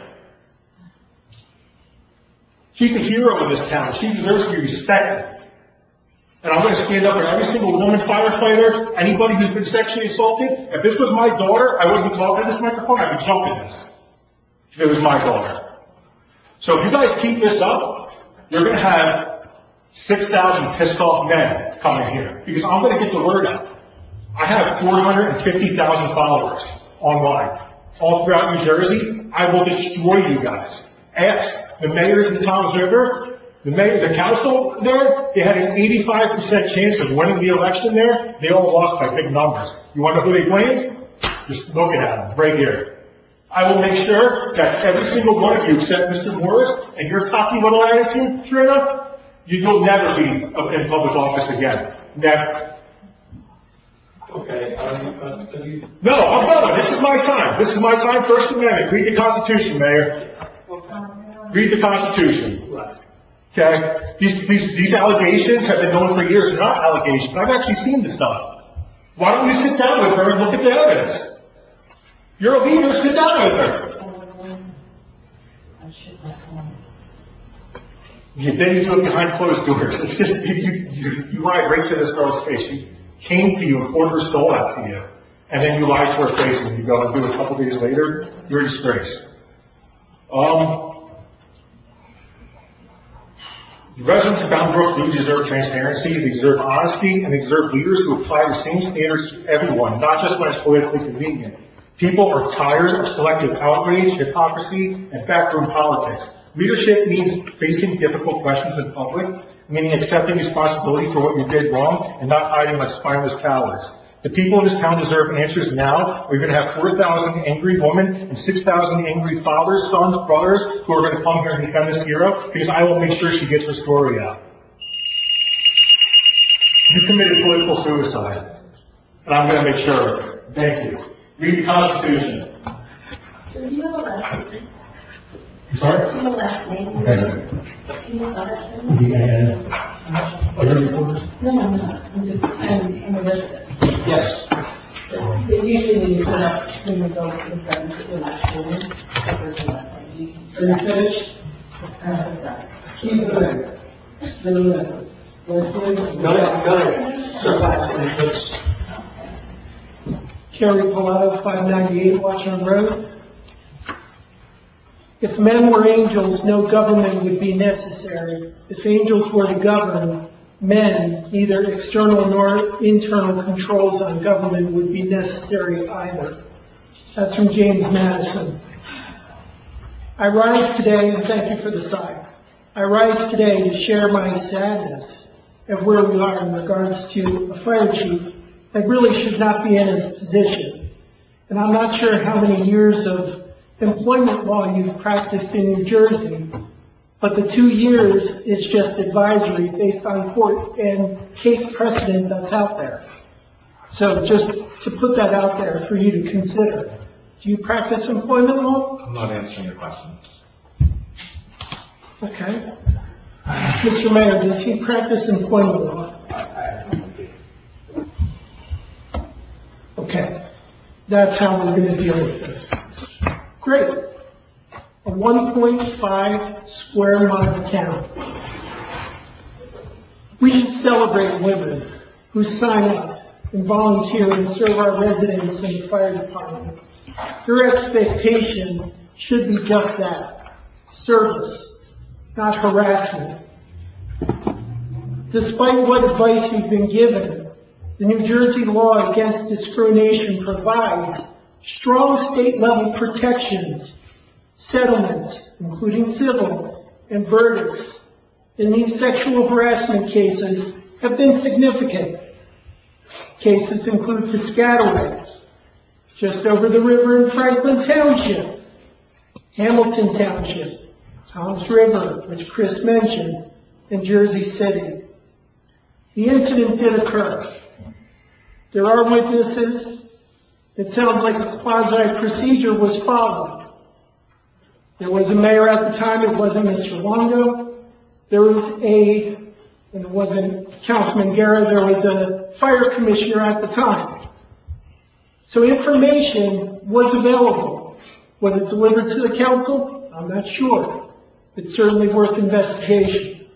She's a hero in this town. She deserves to be respected. And I'm going to stand up for every single woman firefighter, anybody who's been sexually assaulted. If this was my daughter, I wouldn't be talking to this microphone. I'd be jumping this. If it was my daughter. So if you guys keep this up, you're going to have six thousand pissed off men coming here. Because I'm going to get the word out. I have four hundred fifty thousand followers online, all throughout New Jersey. I will destroy you guys. Ask the mayors in Toms River, the mayor, the council there, they had an eighty-five percent chance of winning the election there. They all lost by big numbers. You want to know who they blamed? Just look at them, right here. I will make sure that every single one of you, except Mister Morris and your cocky little attitude, Trina, you will never be in public office again. Never. Okay. Um, uh, you... No, I'm done. This is my time. This is my time. First Amendment. Read the Constitution, Mayor. Read the Constitution. Okay? These, these, these allegations have been known for years. They're not allegations. I've actually seen the stuff. Why don't you sit down with her and look at the evidence? You're a leader. Sit down with her. You, then you do it behind closed doors. It's just, you, you, you lied right to this girl's face. She came to you and poured her soul out to you. And then you lied to her face and you go and do it a couple days later. You're a disgrace. Um, the residents of Boundbrook do deserve transparency, they deserve honesty, and they deserve leaders who apply the same standards to everyone, not just when it's politically convenient. People are tired of selective outrage, hypocrisy, and backroom politics. Leadership means facing difficult questions in public, meaning accepting responsibility for what you did wrong and not hiding like spineless cowards. The people of this town deserve answers now, or you're going to have four thousand angry women and six thousand angry fathers, sons, brothers who are going to come here and defend this hero, because I will make sure she gets her story out. You committed political suicide, and I'm going to make sure of it. Thank you. Read the Constitution. So do you have a last name? Sorry? Do you have a last name? Can you spell that for me? Yeah. Are you a reporter? No, no, no. I'm just, I'm, I'm a resident. Yes. But usually when you put up, when you go to the front, you put your last name, the first and last name. Are you finished? I'm so sorry. Keep it there. No, no, no. Go ahead, go ahead. Sir, last name, please. Kerry Pilato, five ninety-eight Watchung Road. If men were angels, no government would be necessary. If angels were to govern, men, neither external nor internal controls on government would be necessary either. That's from James Madison. I rise today, and thank you for the sign. I rise today to share my sadness at where we are in regards to a fire chief that really should not be in his position. And I'm not sure how many years of employment law you've practiced in New Jersey, but the two years is just advisory based on court and case precedent that's out there. So just to put that out there for you to consider. Do you practice employment law? I'm not answering your questions. Okay. Mister Mayor, does he practice employment law? Okay. That's how we're going to deal with this. Great. A one point five square mile town. We should celebrate women who sign up and volunteer and serve our residents in the fire department. Their expectation should be just that, service, not harassment. Despite what advice you've been given, the New Jersey law against discrimination provides strong state-level protections, settlements, including civil, and verdicts in these sexual harassment cases have been significant. Cases include Piscataway, just over the river in Franklin Township, Hamilton Township, Toms River, which Chris mentioned, and Jersey City. The incident did occur. There are witnesses. It sounds like a quasi-procedure was followed. There was a mayor at the time. It wasn't Mister Longo. There was a, and it wasn't Councilman Guerra, there was a fire commissioner at the time. So information was available. Was it delivered to the council? I'm not sure. It's certainly worth investigation.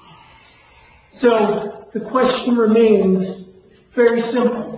So the question remains very simple.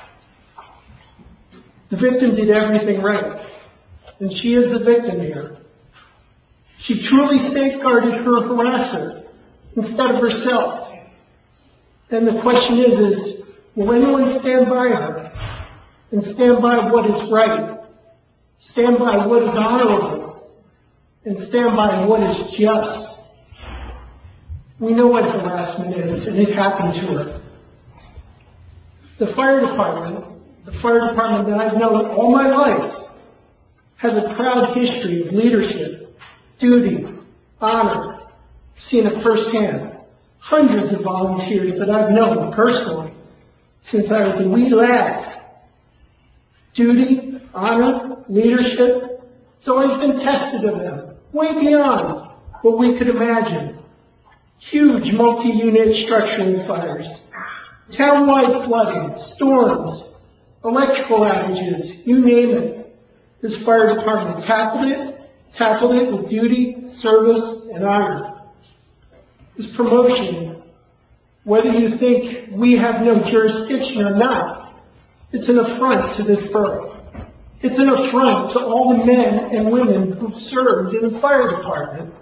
The victim did everything right, and she is the victim here. She truly safeguarded her harasser instead of herself. And the question is, is will anyone stand by her and stand by what is right, stand by what is honorable, and stand by what is just? We know what harassment is, and it happened to her. The fire department, the fire department that I've known all my life, has a proud history of leadership, duty, honor. I've seen it firsthand. Hundreds of volunteers that I've known personally since I was a wee lad. Duty, honor, leadership, it's always been tested of them, way beyond what we could imagine. Huge multi-unit structural fires, town-wide flooding, storms, electrical outages, you name it. This fire department tackled it, tackled it with duty, service, and honor. This promotion, whether you think we have no jurisdiction or not, it's an affront to this borough. It's an affront to all the men and women who've served in the fire department.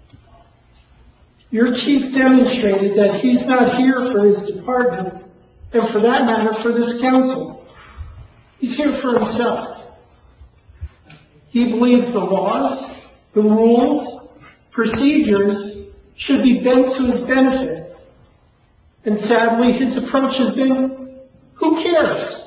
Your chief demonstrated that he's not here for his department, and for that matter, for this council. He's here for himself. He believes the laws, the rules, procedures should be bent to his benefit. And sadly, his approach has been, who cares?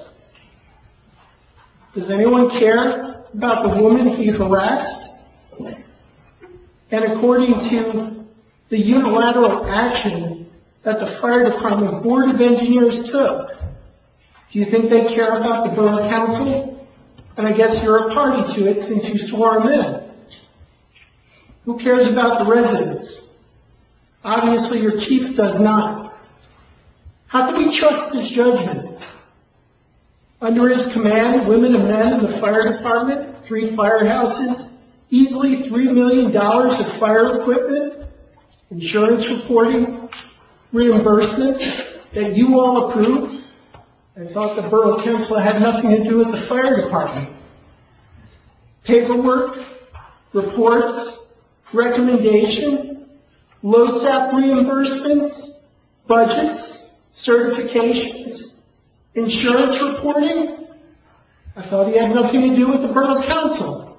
Does anyone care about the woman he harassed? And according to the unilateral action that the fire department board of engineers took, do you think they care about the borough council? And I guess you're a party to it since you swore him in. Who cares about the residents? Obviously your chief does not. How can we trust his judgment? Under his command, women and men in the fire department, three firehouses, easily three million dollars of fire equipment, insurance reporting, reimbursements that you all approved. I thought the borough council had nothing to do with the fire department. Paperwork, reports, recommendation, LoSAP reimbursements, budgets, certifications, insurance reporting. I thought he had nothing to do with the borough council.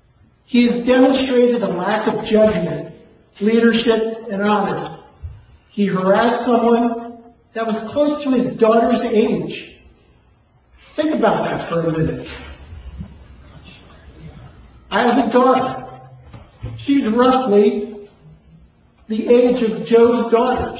He has demonstrated a lack of judgment, leadership, and honor. He harassed someone that was close to his daughter's age. Think about that for a minute. I have a daughter. She's roughly the age of Joe's daughters.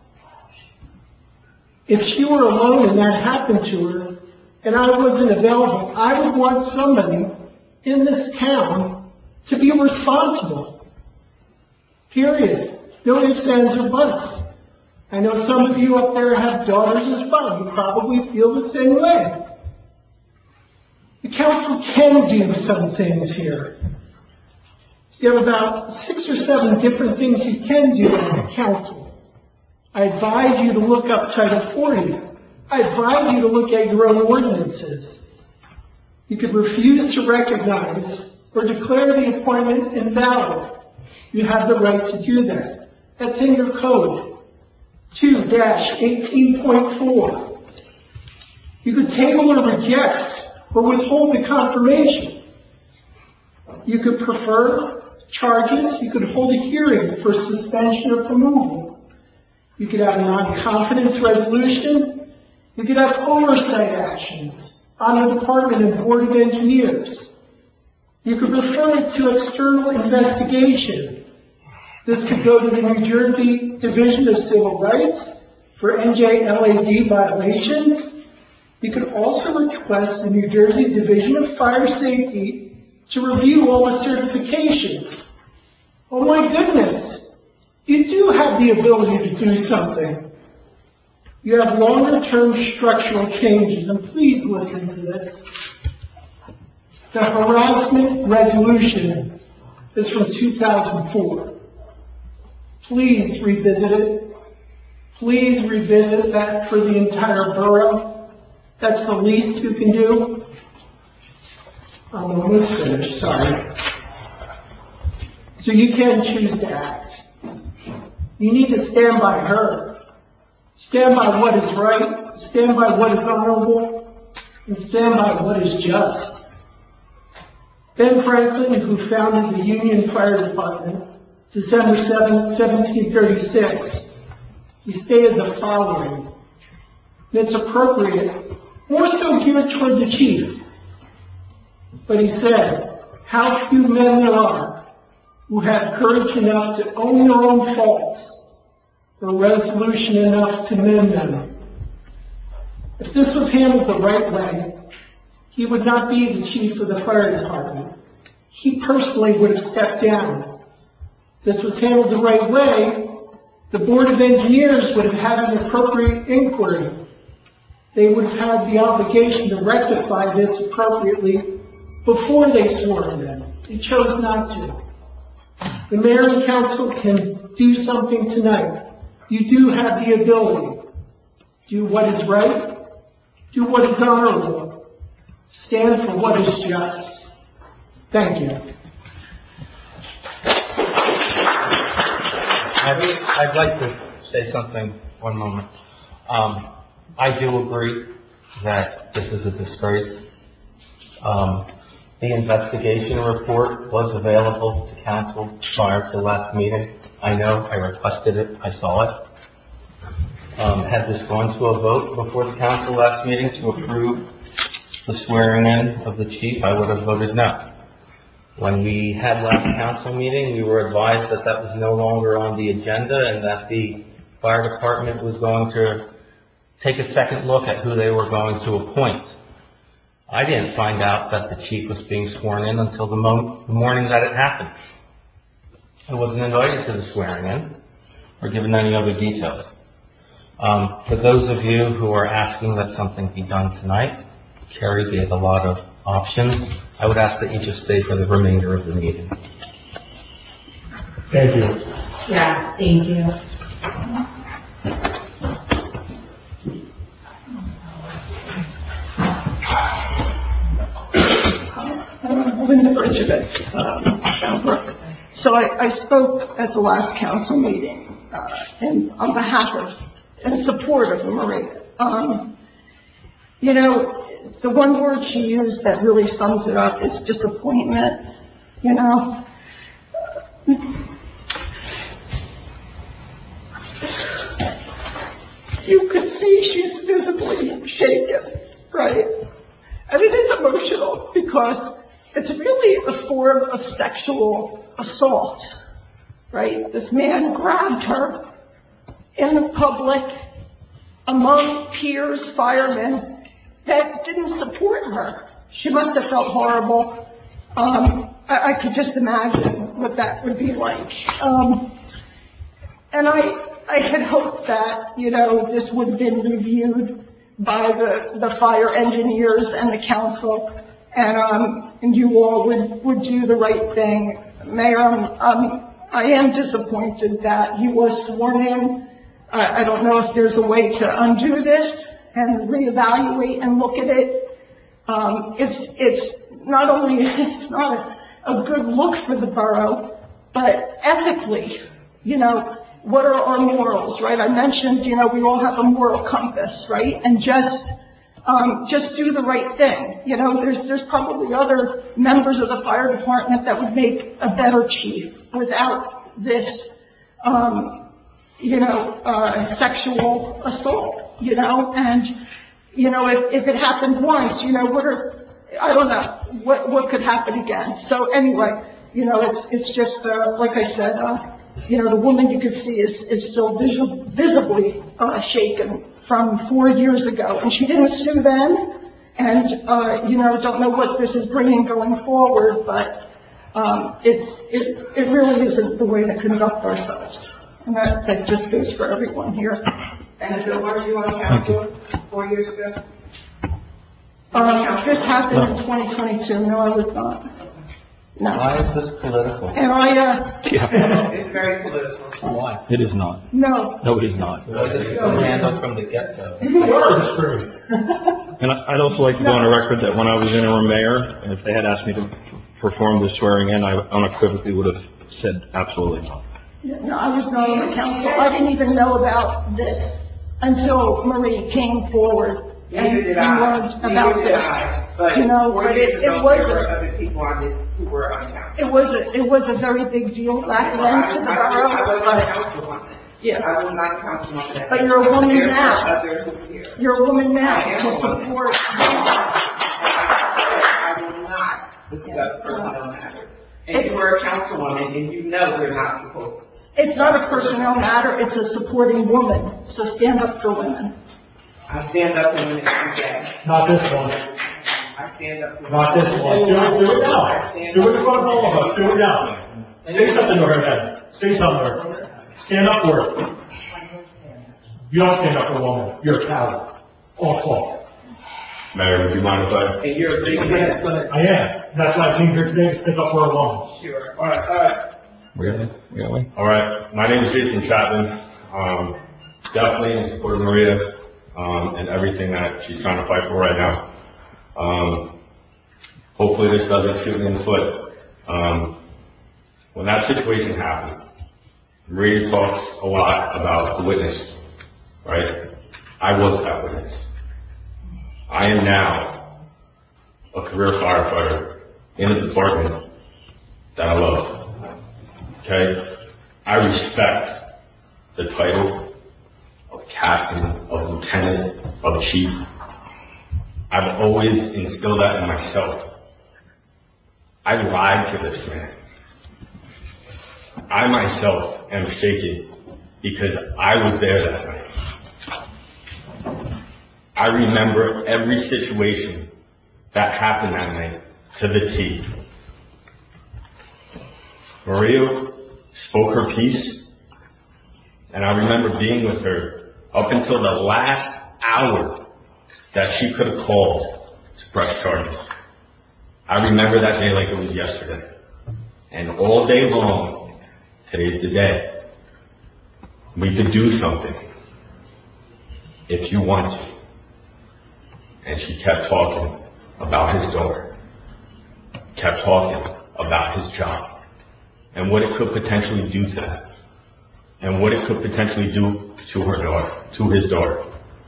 If she were alone and that happened to her, and I wasn't available, I would want somebody in this town to be responsible. Period. No ifs, ands, or buts. I know some of you up there have daughters as well. You probably feel the same way. The council can do some things here. You have about six or seven different things you can do as a council. I advise you to look up Title forty. I advise you to look at your own ordinances. You could refuse to recognize or declare the appointment invalid. You have the right to do that. That's in your code. two eighteen point four. You could table or reject or withhold the confirmation. You could prefer charges. You could hold a hearing for suspension or removal. You could have a non-confidence resolution. You could have oversight actions on the Department and Board of Engineers. You could refer it to external investigation. This could go to the New Jersey Division of Civil Rights for N J L A D violations. You could also request the New Jersey Division of Fire Safety to review all the certifications. Oh my goodness, you do have the ability to do something. You have longer-term structural changes, and please listen to this. The harassment resolution is from two thousand four. Please revisit it. Please revisit that for the entire borough. That's the least you can do. I'm almost finished, sorry. So you can choose to act. You need to stand by her. Stand by what is right. Stand by what is honorable. And stand by what is just. Ben Franklin, who founded the Union Fire Department, December seventh, seventeen thirty-six, he stated the following, and it's appropriate, more so geared toward the chief. But he said, how few men there are who have courage enough to own their own faults or resolution enough to mend them. If this was handled the right way, he would not be the chief of the fire department. He personally would have stepped down. If this was handled the right way, the Board of Engineers would have had an appropriate inquiry. They would have had the obligation to rectify this appropriately before they swore in them. They chose not to. The mayor and council can do something tonight. You do have the ability. Do what is right. Do what is honorable. Stand for what is just. Thank you. I'd, I'd like to say something one moment. Um, I do agree that this is a disgrace. Um, the investigation report was available to council prior to last meeting. I know, I requested it, I saw it. Um, had this gone to a vote before the council last meeting to approve the swearing in of the chief, I would have voted no. When we had last council meeting, we were advised that that was no longer on the agenda and that the fire department was going to take a second look at who they were going to appoint. I didn't find out that the chief was being sworn in until the, mo- the morning that it happened. I wasn't invited to the swearing in or given any other details. Um, for those of you who are asking that something be done tonight, Carrie gave a lot of options. I would ask that you just stay for the remainder of the meeting. Thank you. Yeah, thank you. Linda Bridget, um, so I, I spoke at the last council meeting uh, and on behalf of in support of Maria. Um, you know, the one word she used that really sums it up is disappointment. You know, you could see she's visibly shaken, right? And it is emotional because it's really a form of sexual assault, right? This man grabbed her in public among peers, firemen that didn't support her. She must have felt horrible. Um, I, I could just imagine what that would be like. Um, and I, I had hoped that, you know, this would have been reviewed by the, the fire engineers and the council, and um, and you all would, would do the right thing. Mayor, um, um, I am disappointed that he was sworn in. I, I don't know if there's a way to undo this and reevaluate and look at it. Um, it's it's not only it's not a, a good look for the borough, but ethically, you know, what are our morals, right? I mentioned, you know, we all have a moral compass, right? And just um, just do the right thing. You know, there's there's probably other members of the fire department that would make a better chief without this, um, you know, uh, sexual assault. You know, and you know, if if it happened once, you know, what are I don't know what what could happen again. So anyway, you know, it's it's just uh, like I said. Uh, You know, the woman you could see is, is still visual, visibly uh, shaken from four years ago. And she didn't sue then. And, uh, you know, don't know what this is bringing going forward. But um, it's it, it really isn't the way to conduct ourselves. And that, that just goes for everyone here. And Bill, were you on council four years ago? Um, this happened in twenty twenty-two. No, I was not. No. Why is this political? And I, uh... Yeah. It's very political. Why? It is not. No. No, it is not. Well, this is handled from the get-go. You're a disgrace. And I'd also like to go on the record that when I was interim mayor, and if they had asked me to perform the swearing in, I unequivocally would have said absolutely not. No, I was not on the council. I didn't even know about this until Marie came forward and, and learned about this. But you know, four but years it, it ago, was there were a, other people on this who were on council. it was a, it was a very big deal back then for the borough. I was but, on council on that. Yeah. I was not council on that. But you're a woman there now. Were others who were here. You're a woman now I am to a woman. support. I will not discuss personnel matters. And It's- you were a councilwoman, and you know we're not supposed to. It's not a personnel matter. It's a supporting woman. So stand up for women. I stand up and when it's okay. Not this one. I stand up for Not this one. Do it, do it now. Do it in front of all of us. Do it now. Say something to her then. Say something to her. Stand up for her. You don't stand up for a woman. You're a coward. All talk. Mayor, would you mind if I? And you're a big man. I am. That's why I came here today to stand up for a woman. Sure. All right, all right. Really? Really? All right. My name is Jason Chapman. Um, definitely in support of Maria um, and everything that she's trying to fight for right now. Um, hopefully this doesn't shoot me in the foot. Um, when that situation happened, Maria talks a lot about the witness, right? I was that witness. I am now a career firefighter in a department that I love. Okay? I respect the title of captain, of lieutenant, of chief. I've always instilled that in myself. I lied to this man. I myself am shaking because I was there that night. I remember every situation that happened that night to the T. Maria spoke her piece, and I remember being with her up until the last hour that she could have called to press charges. I remember that day like it was yesterday. And all day long, today's the day. We could do something if you want to. And she kept talking about his daughter, kept talking about his job, and what it could potentially do to that, and what it could potentially do to her daughter, to his daughter.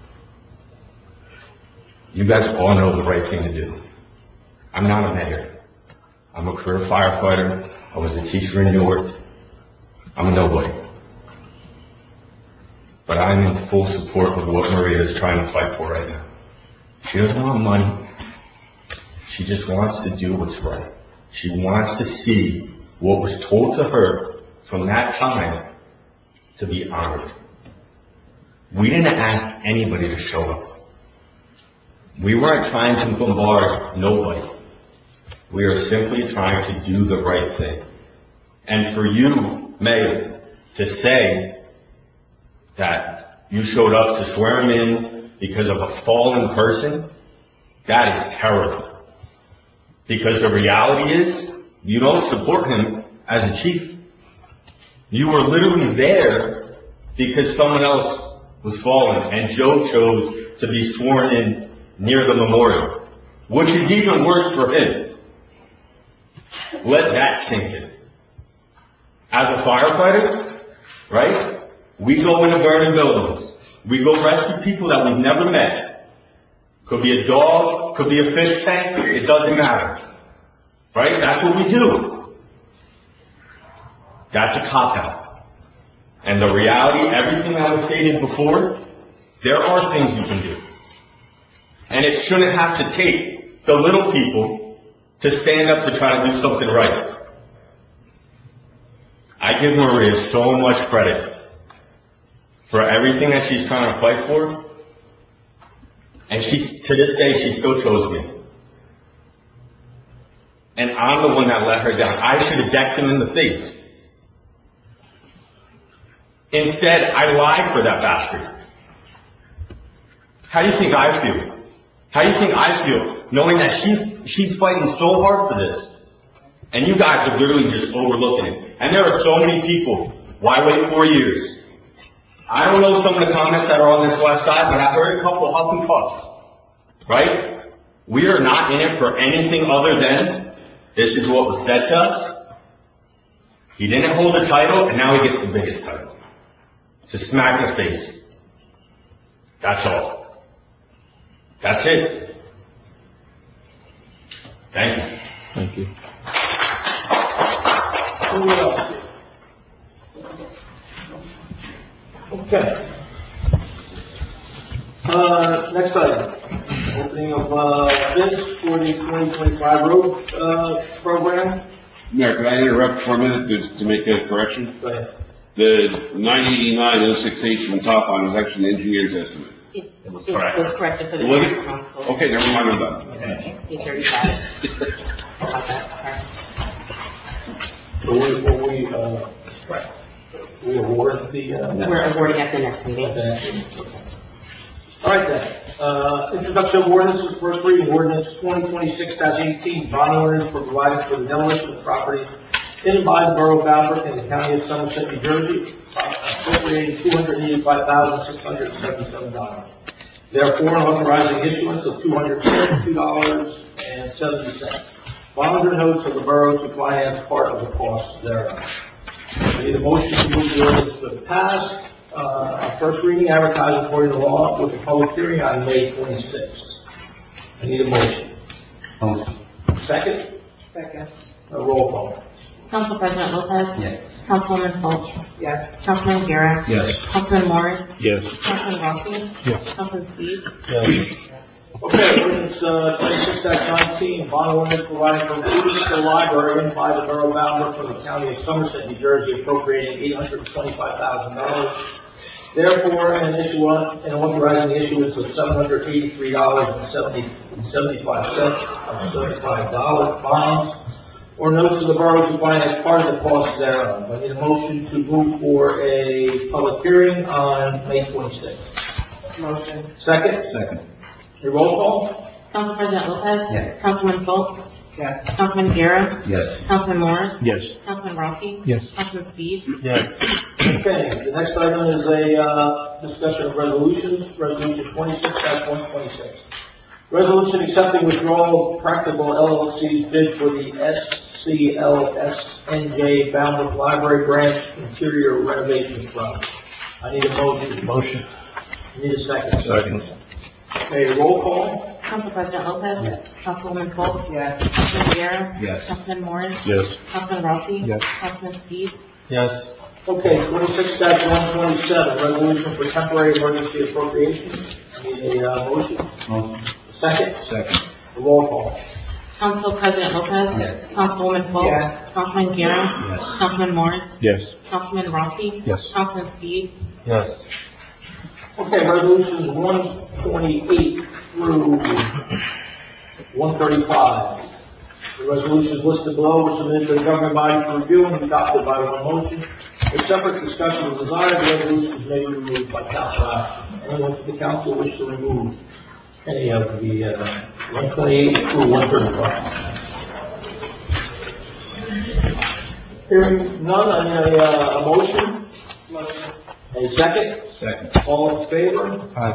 You guys all know the right thing to do. I'm not a mayor. I'm a career firefighter. I was a teacher in Newark. I'm a nobody. but I'm in full support of what Maria is trying to fight for right now. She doesn't want money. She just wants to do what's right. She wants to see what was told to her from that time to be honored. We didn't ask anybody to show up. We weren't trying to bombard nobody. We are simply trying to do the right thing. And for you, Mayor, to say that you showed up to swear him in because of a fallen person, that is terrible. Because the reality is, you don't support him as a chief. You were literally there because someone else was fallen, and Joe chose to be sworn in near the memorial, which is even worse for him. Let that sink in. As a firefighter, right, we go into burning buildings. We go rescue people that we've never met. Could be a dog, could be a fish tank, it doesn't matter. Right? That's what we do. That's a cop-out. And the reality, everything that was stated before, there are things you can do. And it shouldn't have to take the little people to stand up to try to do something right. I give Maria so much credit for everything that she's trying to fight for. And she's, to this day, she still chose me. And I'm the one that let her down. I should have decked him in the face. Instead, I lied for that bastard. How do you think I feel? How do you think I feel knowing that she, she's fighting so hard for this? And you guys are literally just overlooking it. And there are so many people. Why wait four years? I don't know some of the comments that are on this left side, but I heard a couple of huff and puffs. Right? We are not in it for anything other than this is what was said to us. He didn't hold the title, and now he gets the biggest title. To smack in the face. That's all. That's it. Thank you. Thank you. Who else? Okay. Uh, next item. Opening of, uh, bids for the twenty twenty-five road, uh, program. Mayor, could I interrupt for a minute to, to make a correction? Go ahead. The nine eighty-nine oh six eight from top on is actually the engineer's estimate. It, it was correct. It was corrected for the Was it? council. Okay, never mind, I'm done. Okay. Eight thirty-five. About that, sorry. So we, will we, uh, right. We award the, uh. We're awarding at the next meeting. All right then. Uh, introduction of ordinance, first reading ordinance twenty twenty-six eighteen, bond ordinance for providing for the demolition of property in and by the borough of Bamberg in the county of Somerset, New Jersey, appropriating two hundred eighty-five thousand six hundred seventy-seven dollars. Therefore, authorizing issuance of two hundred seventy-two dollars and seventy cents. Bonds or notes of the borough to finance part of the cost thereof. I need a motion to move the ordinance to pass. Uh, first reading, advertising according to law, with a public hearing on May twenty-sixth. I need a motion. Motion. Second? Second. A roll call. Council President Lopez? Yes. Councilwoman Fultz? Yes. Councilman Guerra? Yes. Councilman Morris? Yes. Councilman Rossi? Yes. Councilman Speed? Yes. Okay, ordinance, uh, twenty-six nineteen, bond ordinance providing for improvements to the library in by the borough of Bamberg from the county of Somerset, New Jersey, appropriating eight hundred twenty-five thousand dollars. Therefore, an issue and authorizing the issuance of seven hundred eighty-three dollars and seventy-five cents of certified dollar bonds or notes of the borough to finance part of the cost thereof. I need a motion to move for a public hearing on May twenty-sixth. Motion. Second? Second. A roll call? Council President Lopez? Yes. Councilman Fultz? Yes. Councilman Guerra? Yes. Councilman Morris? Yes. Councilman Rossi? Yes. Councilman Speed? Yes. Okay, the next item is a, uh, discussion of resolutions, resolution twenty-six one twenty-six. Resolution accepting withdrawal of Practical L L C's bid for the S C L S N J Bamberg Library Branch Interior Renovation Project. I need a motion. Motion. I need a second. Second. Okay, roll call? Council President Lopez? Yes. Councilwoman Fultz? Yes. Councilman Guerra? Yes. Councilman Morris? Yes. Councilman Rossi? Yes. Councilman Speed? Yes. Okay, twenty-six one twenty-seven, resolution for temporary emergency appropriations. Need a uh, motion? Motion. Second? Second. Roll call. Council President Lopez. Yes. Councilwoman Fultz. Yes. Councilman Guerra. Yes. Councilman Morris. Yes. Councilman Rossi. Yes. Councilman Speed. Yes. Okay, resolutions one twenty-eight through one thirty-five. The resolutions listed below were submitted to the governing body for review and adopted by one motion. A separate discussion of desired resolutions may be removed by council action. Anyone from the council wish to remove any of the uh, one twenty-eight through one thirty-five? Hearing none, I need a, uh, a motion. A second? Second. All in favor? Aye.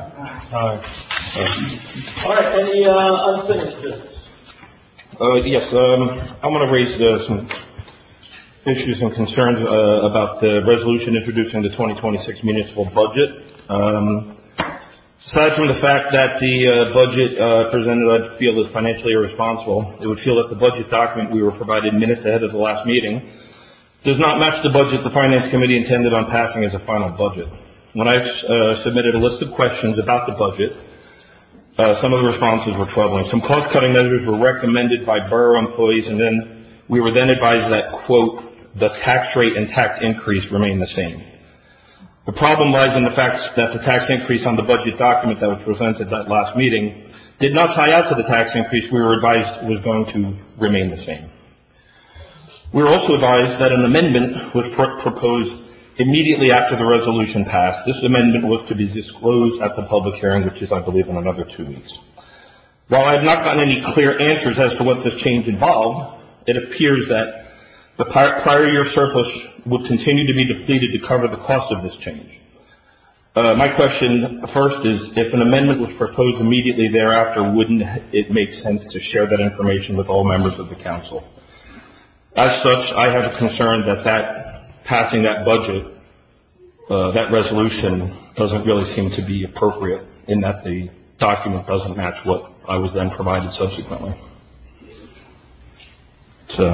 Aye. All right, any uh, unfinished business? Uh, yes, um, I want to raise uh, some issues and concerns uh, about the resolution introducing the twenty twenty-six municipal budget. Um, aside from the fact that the uh, budget uh, presented, I'd feel is financially irresponsible, it would feel that the budget document we were provided minutes ahead of the last meeting does not match the budget the Finance Committee intended on passing as a final budget. When I uh, submitted a list of questions about the budget, Uh, some of the responses were troubling. Some cost-cutting measures were recommended by borough employees, and then we were then advised that, quote, the tax rate and tax increase remain the same. The problem lies in the fact that the tax increase on the budget document that was presented at that last meeting did not tie out to the tax increase we were advised was going to remain the same. We were also advised that an amendment was pr- proposed immediately after the resolution passed. This amendment was to be disclosed at the public hearing, which is, I believe, in another two weeks. While I have not gotten any clear answers as to what this change involved, it appears that the prior year surplus would continue to be depleted to cover the cost of this change. Uh, my question first is, if an amendment was proposed immediately thereafter, wouldn't it make sense to share that information with all members of the council? As such, I have a concern that that passing that budget, uh, that resolution doesn't really seem to be appropriate in that the document doesn't match what I was then provided subsequently. So,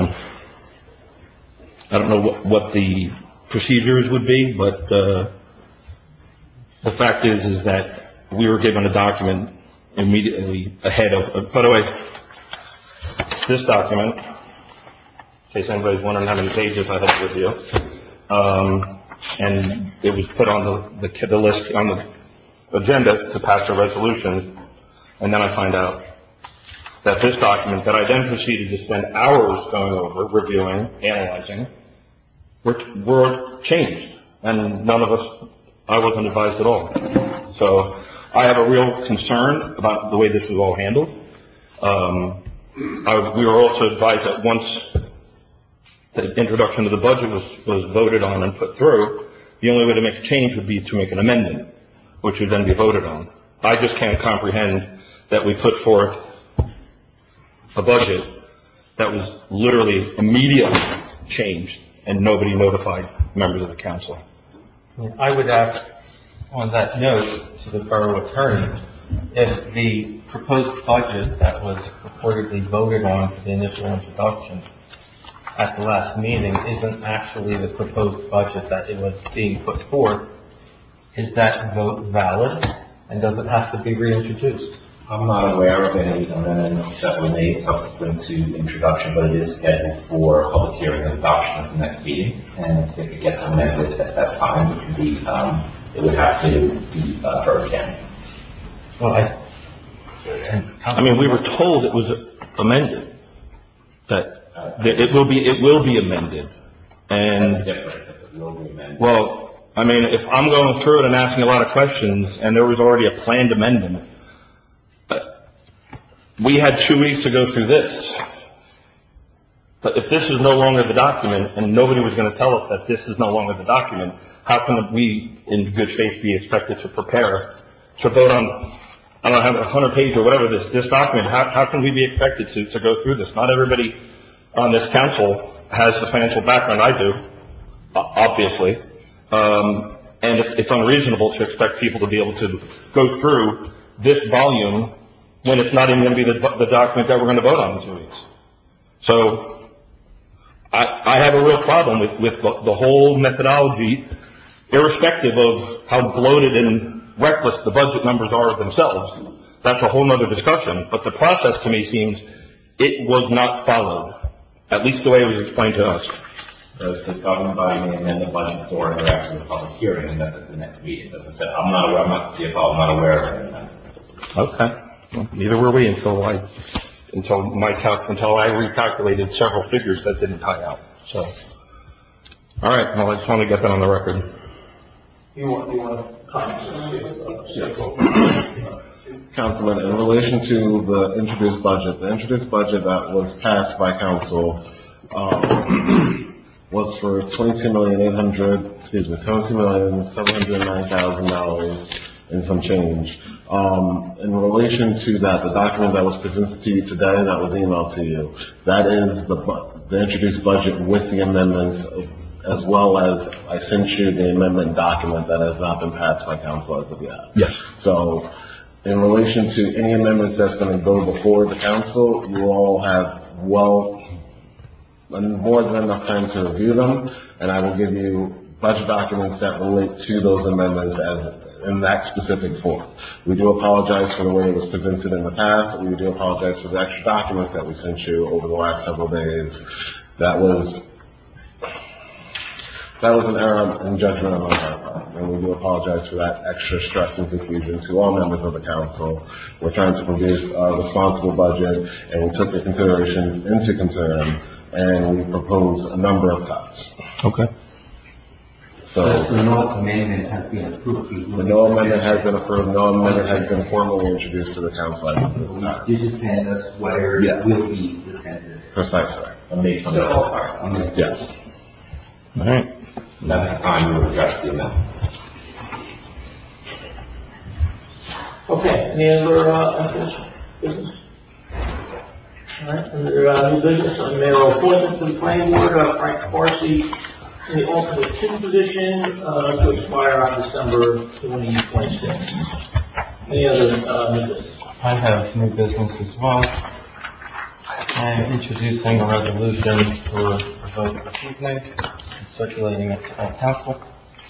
I don't know what, what the procedures would be, but uh, the fact is, is that we were given a document immediately ahead of, uh, by the way, this document, in case anybody's wondering how many pages I had to review, Um, and it was put on the, the, the list, on the agenda to pass a resolution, and then I find out that this document that I then proceeded to spend hours going over, reviewing, analyzing, were, were changed, and none of us, I wasn't advised at all. So I have a real concern about the way this was all handled. Um, I, we were also advised that once the introduction of the budget was, was voted on and put through, the only way to make a change would be to make an amendment, which would then be voted on. I just can't comprehend that we put forth a budget that was literally immediately changed and nobody notified members of the council. I would ask on that note to the borough attorney if the proposed budget that was reportedly voted on for the initial introduction at the last meeting isn't actually the proposed budget that it was being put forth. Is that vote valid, and does it have to be reintroduced? I'm not aware of any amendments that were made subsequent to introduction, but it is scheduled for public hearing and adoption at the next meeting. And if it gets amended at that time, it can be, um, it would have to be uh, heard again. Well, I, I mean, we were told it was amended. That it will be, it will be amended. And, That's different. It will be amended. well, I mean, if I'm going through it and asking a lot of questions and there was already a planned amendment, we had two weeks to go through this. But if this is no longer the document and nobody was going to tell us that this is no longer the document, how can we, in good faith, be expected to prepare to vote on, I don't know, a hundred page or whatever this, this document? How, how can we be expected to, to go through this? Not everybody on this council has the financial background I do, obviously, um, and it's, it's unreasonable to expect people to be able to go through this volume when it's not even going to be the, the document that we're going to vote on in two weeks. So I, I have a real problem with, with the, the whole methodology, irrespective of how bloated and reckless the budget numbers are themselves. That's a whole other discussion. But the process to me seems it was not followed, at least the way it was explained to us. The, the governing body may amend the budget for interaction with the public hearing, and that's at the next meeting. As I said, I'm not aware, I'm not the C F O, I'm not aware of any amendments. Okay. Well, neither were we until I, until my calc, until I recalculated several figures that didn't tie out. So, all right. Well, I just want to get that on the record. You want, you want to comment? Yes. Councilman, in relation to the introduced budget, the introduced budget that was passed by council um, was for twenty-two million eight hundred, excuse me, twenty-two million seven hundred nine thousand dollars and some change. Um, in relation to that, the document that was presented to you today, that was emailed to you, that is the bu- the introduced budget with the amendments, of, as well as I sent you the amendment document that has not been passed by council as of yet. Yes. So, in relation to any amendments that's going to go before the council, you all have well and more than enough time to review them, and I will give you budget documents that relate to those amendments as in that specific form. We do apologize for the way it was presented in the past. We do apologize for the extra documents that we sent you over the last several days. That was that was an error in judgment on our part, and we do apologize for that extra stress and confusion to all members of the council. We're trying to produce a responsible budget, and we took your considerations into concern, and we proposed a number of cuts. Okay. So, the no amendment has been approved. The no amendment has been approved. No amendment has been formally introduced to the council at this time. You just send us where Yeah. it will be presented. Precisely. On May twenty-fourth. Yes. All right. That's the time we will address the amendments. Okay, any other, uh, unfinished business? All right, under, uh, new business, on mayoral appointment to the planning board, uh, Frank Parsi, in the alternate two position, uh, to expire on December twenty twenty-six. Any other, uh, new business? I have new business as well. I am introducing a resolution for a vote this evening, circulating it to all council.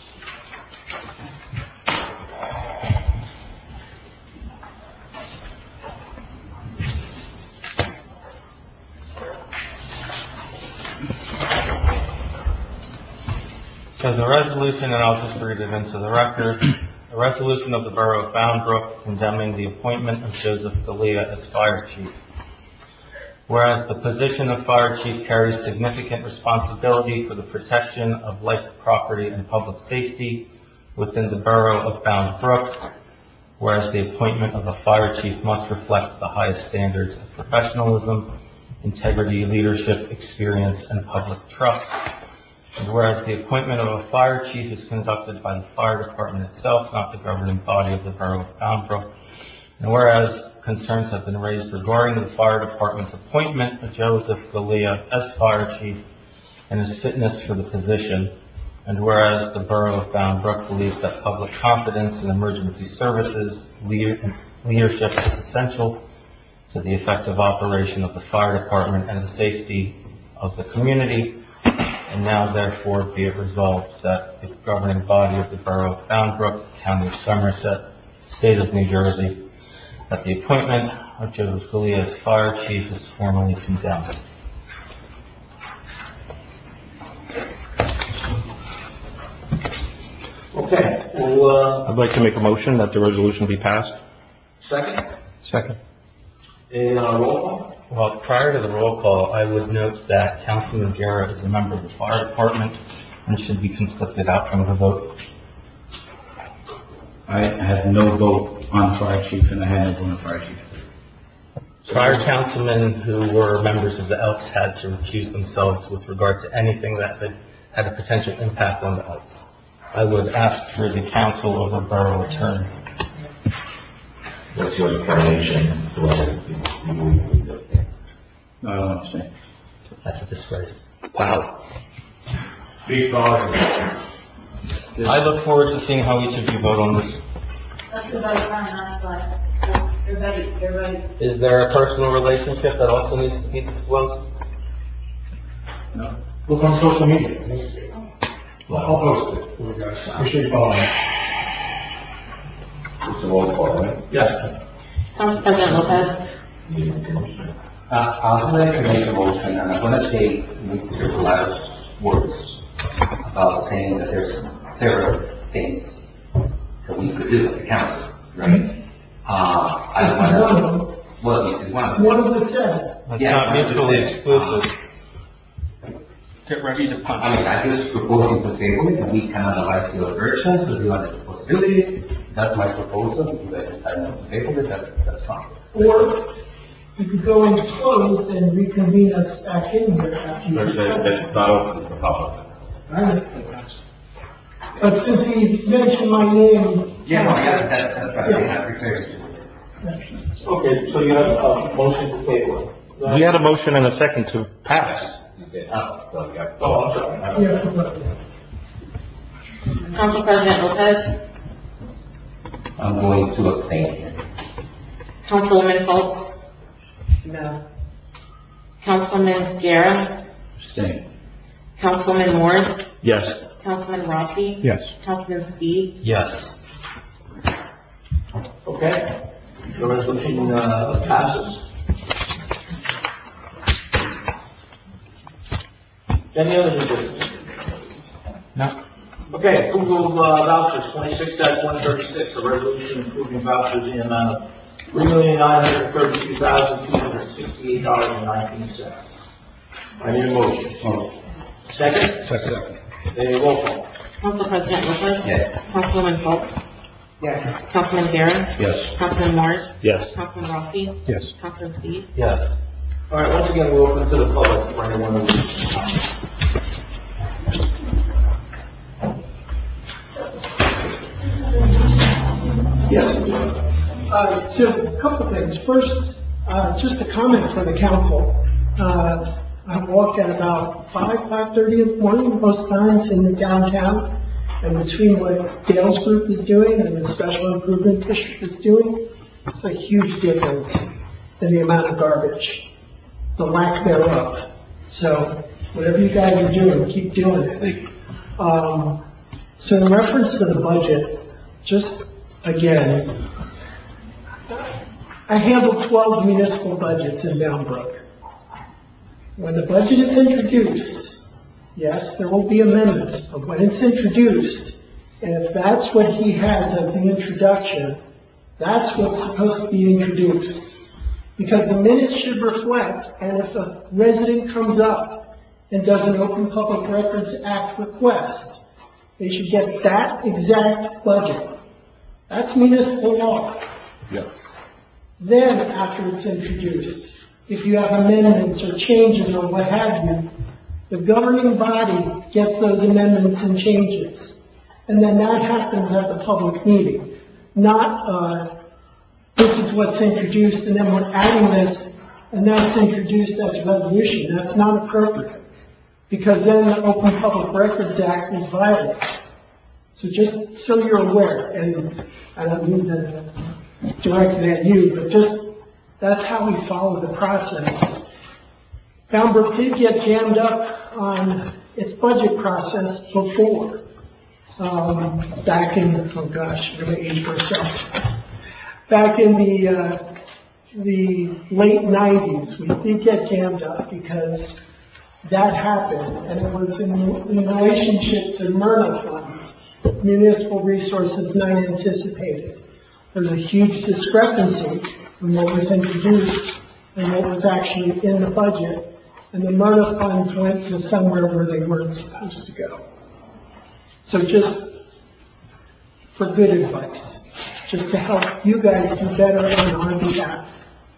So the resolution, and I'll just read it into the record, a resolution of the Borough of Bound Brook condemning the appointment of Joseph Galea as fire chief. Whereas the position of fire chief carries significant responsibility for the protection of life, property, and public safety within the Borough of Bound Brook, whereas the appointment of a fire chief must reflect the highest standards of professionalism, integrity, leadership, experience, and public trust. And whereas the appointment of a fire chief is conducted by the fire department itself, not the governing body of the Borough of Bound Brook. And whereas concerns have been raised regarding the fire department's appointment of Joseph Galea as fire chief and his fitness for the position. And whereas the Borough of Bound Brook believes that public confidence in emergency services leader, leadership is essential to the effective operation of the fire department and the safety of the community. And now, therefore, be it resolved that the governing body of the Borough of Bound Brook, County of Somerset, State of New Jersey, that the appointment of Joseph Galea as fire chief is formally condemned. Okay, well, uh, I'd like to make a motion that the resolution be passed. second, Second. and, uh, roll call? Well, prior to the roll call, I would note that Councilman Guerra is a member of the fire department and should be conflicted out from the vote. I had no vote on fire chief, and I had no vote on fire chief. Prior councilmen who were members of the Elks had to recuse themselves with regard to anything that had, had a potential impact on the Elks. I would ask for the counsel of the borough attorney. What's your determination? So whether you will read those things? No, I don't understand. That's a disgrace. Wow. Please follow. I look forward to seeing how each of you vote on this. That's about time, not like, you're ready, you're ready. Is there a personal relationship that also needs to be disclosed? No. Look on social media. Well, I'll post it for you guys. Appreciate you following. It's a roll call, right? Yeah. Council President Lopez. Uh, I'm going to make a motion, and I'm going to say Mister a lot of words about saying that there's several things that we could do as a council, right? Uh, I just want to, well, this is one of them. One of the seven. That's Yeah, not mutually understand. exclusive. Get ready to punch. I mean, I'm just proposing to table it, and we can analyze the other versions, or the other possibilities. That's my proposal. If you guys decide not to table it, that, that's fine. Or you could go into closed and reconvene us back in here after you There's, discuss there's, it. it's not open, it's a public. Alright. But since he mentioned my name. Yeah, no, that, that, that's right. Yeah. I prepared you for this. Okay, so you have a motion to table. We had a motion and a second to pass. Okay. Oh, so, yeah. Oh, I'm sorry. Yeah. Council President Lopez. I'm going to abstain. Councilwoman Fultz. No. Councilman Guerra. Abstain. Councilman Morris. Yes. Councilman Rossi. Yes. Councilman Speed. Yes. Okay. The resolution, uh, passes. Any other new business? No. Okay, approval of uh, vouchers, twenty-six one thirty-six, a resolution approving vouchers in the amount of three million nine hundred thirty-two thousand two hundred sixty-eight dollars and nineteen cents. I need a motion. Second? Second. A roll call. Council President Lopez. Yes. Councilwoman Fultz. Yeah. Councilman Guerra. Yes. Councilman Morris. Yes. Councilman Rossi. Yes. Councilman Speed. Yes. All right, once again, we're open to the public for anyone who wishes to comment. Yes. Uh, so, a couple things. First, uh, just a comment for the council. Uh, I walk at about five, five thirty in the morning most times in the downtown, and between what Dale's group is doing and the special improvement district is doing, it's a huge difference in the amount of garbage, the lack thereof. So, whatever you guys are doing, keep doing it. Um, so, in reference to the budget, just again, I handle twelve municipal budgets in Boundbrook. When the budget is introduced, yes, there will be amendments, but when it's introduced, and if that's what he has as the introduction, that's what's supposed to be introduced. Because the minutes should reflect, and if a resident comes up and does an Open Public Records Act request, they should get that exact budget. That's municipal law. Yes. Then, after it's introduced, if you have amendments or changes or what have you, the governing body gets those amendments and changes. And then that happens at the public meeting. Not, uh, this is what's introduced and then we're adding this and that's introduced as a resolution. That's not appropriate. Because then the Open Public Records Act is violated. So just so you're aware, and I don't mean to direct it at you, but just that's how we follow the process. Boundbrook did get jammed up on its budget process before. Um, back in, oh gosh, I'm going to age myself. Back in the uh, the late nineties, we did get jammed up because that happened, and it was in, in relationship to MRNA funds, municipal resources not anticipated. There's a huge discrepancy in what was introduced and what was actually in the budget, and the MRNA funds went to somewhere where they weren't supposed to go. So just for good advice, just to help you guys do better on our behalf.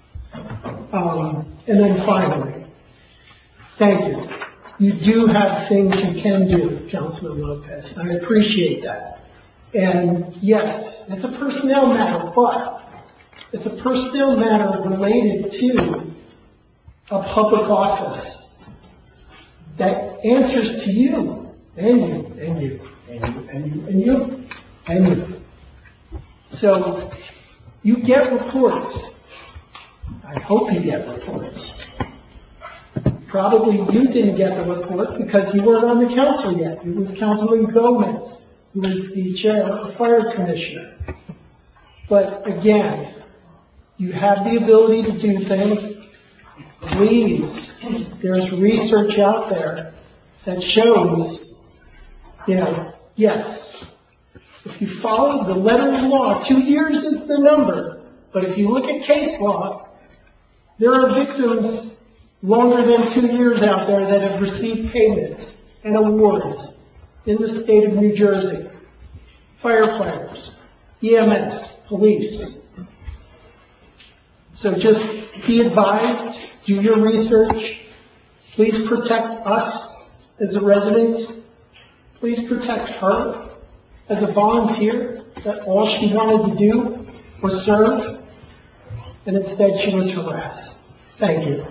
Um, and then finally, thank you. You do have things you can do, Councilman Lopez. I appreciate that. And yes, it's a personnel matter, but it's a personnel matter related to a public office that answers to you, and you, and you, and you, and you, and you, and you. So you get reports. I hope you get reports. Probably you didn't get the report because you weren't on the council yet. It was Councilman Gomez, who was the chair of the fire commissioner. But again, you have the ability to do things. Please, there's research out there that shows, you know, yes, if you follow the letter of the law, two years is the number. But if you look at case law, there are victims longer than two years out there that have received payments and awards in the state of New Jersey. Firefighters, E M S, police. So just be advised, do your research. Please protect us as the residents. Please protect her as a volunteer that all she wanted to do was serve, and instead she was harassed. Thank you.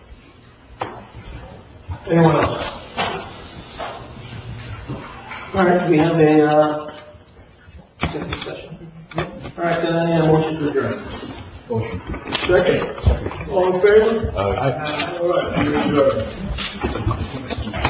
Anyone else? All right, we have a uh, executive session. All right, then I have a motion to adjourn. Motion. Second. All in favor? Aye. All right, we adjourn.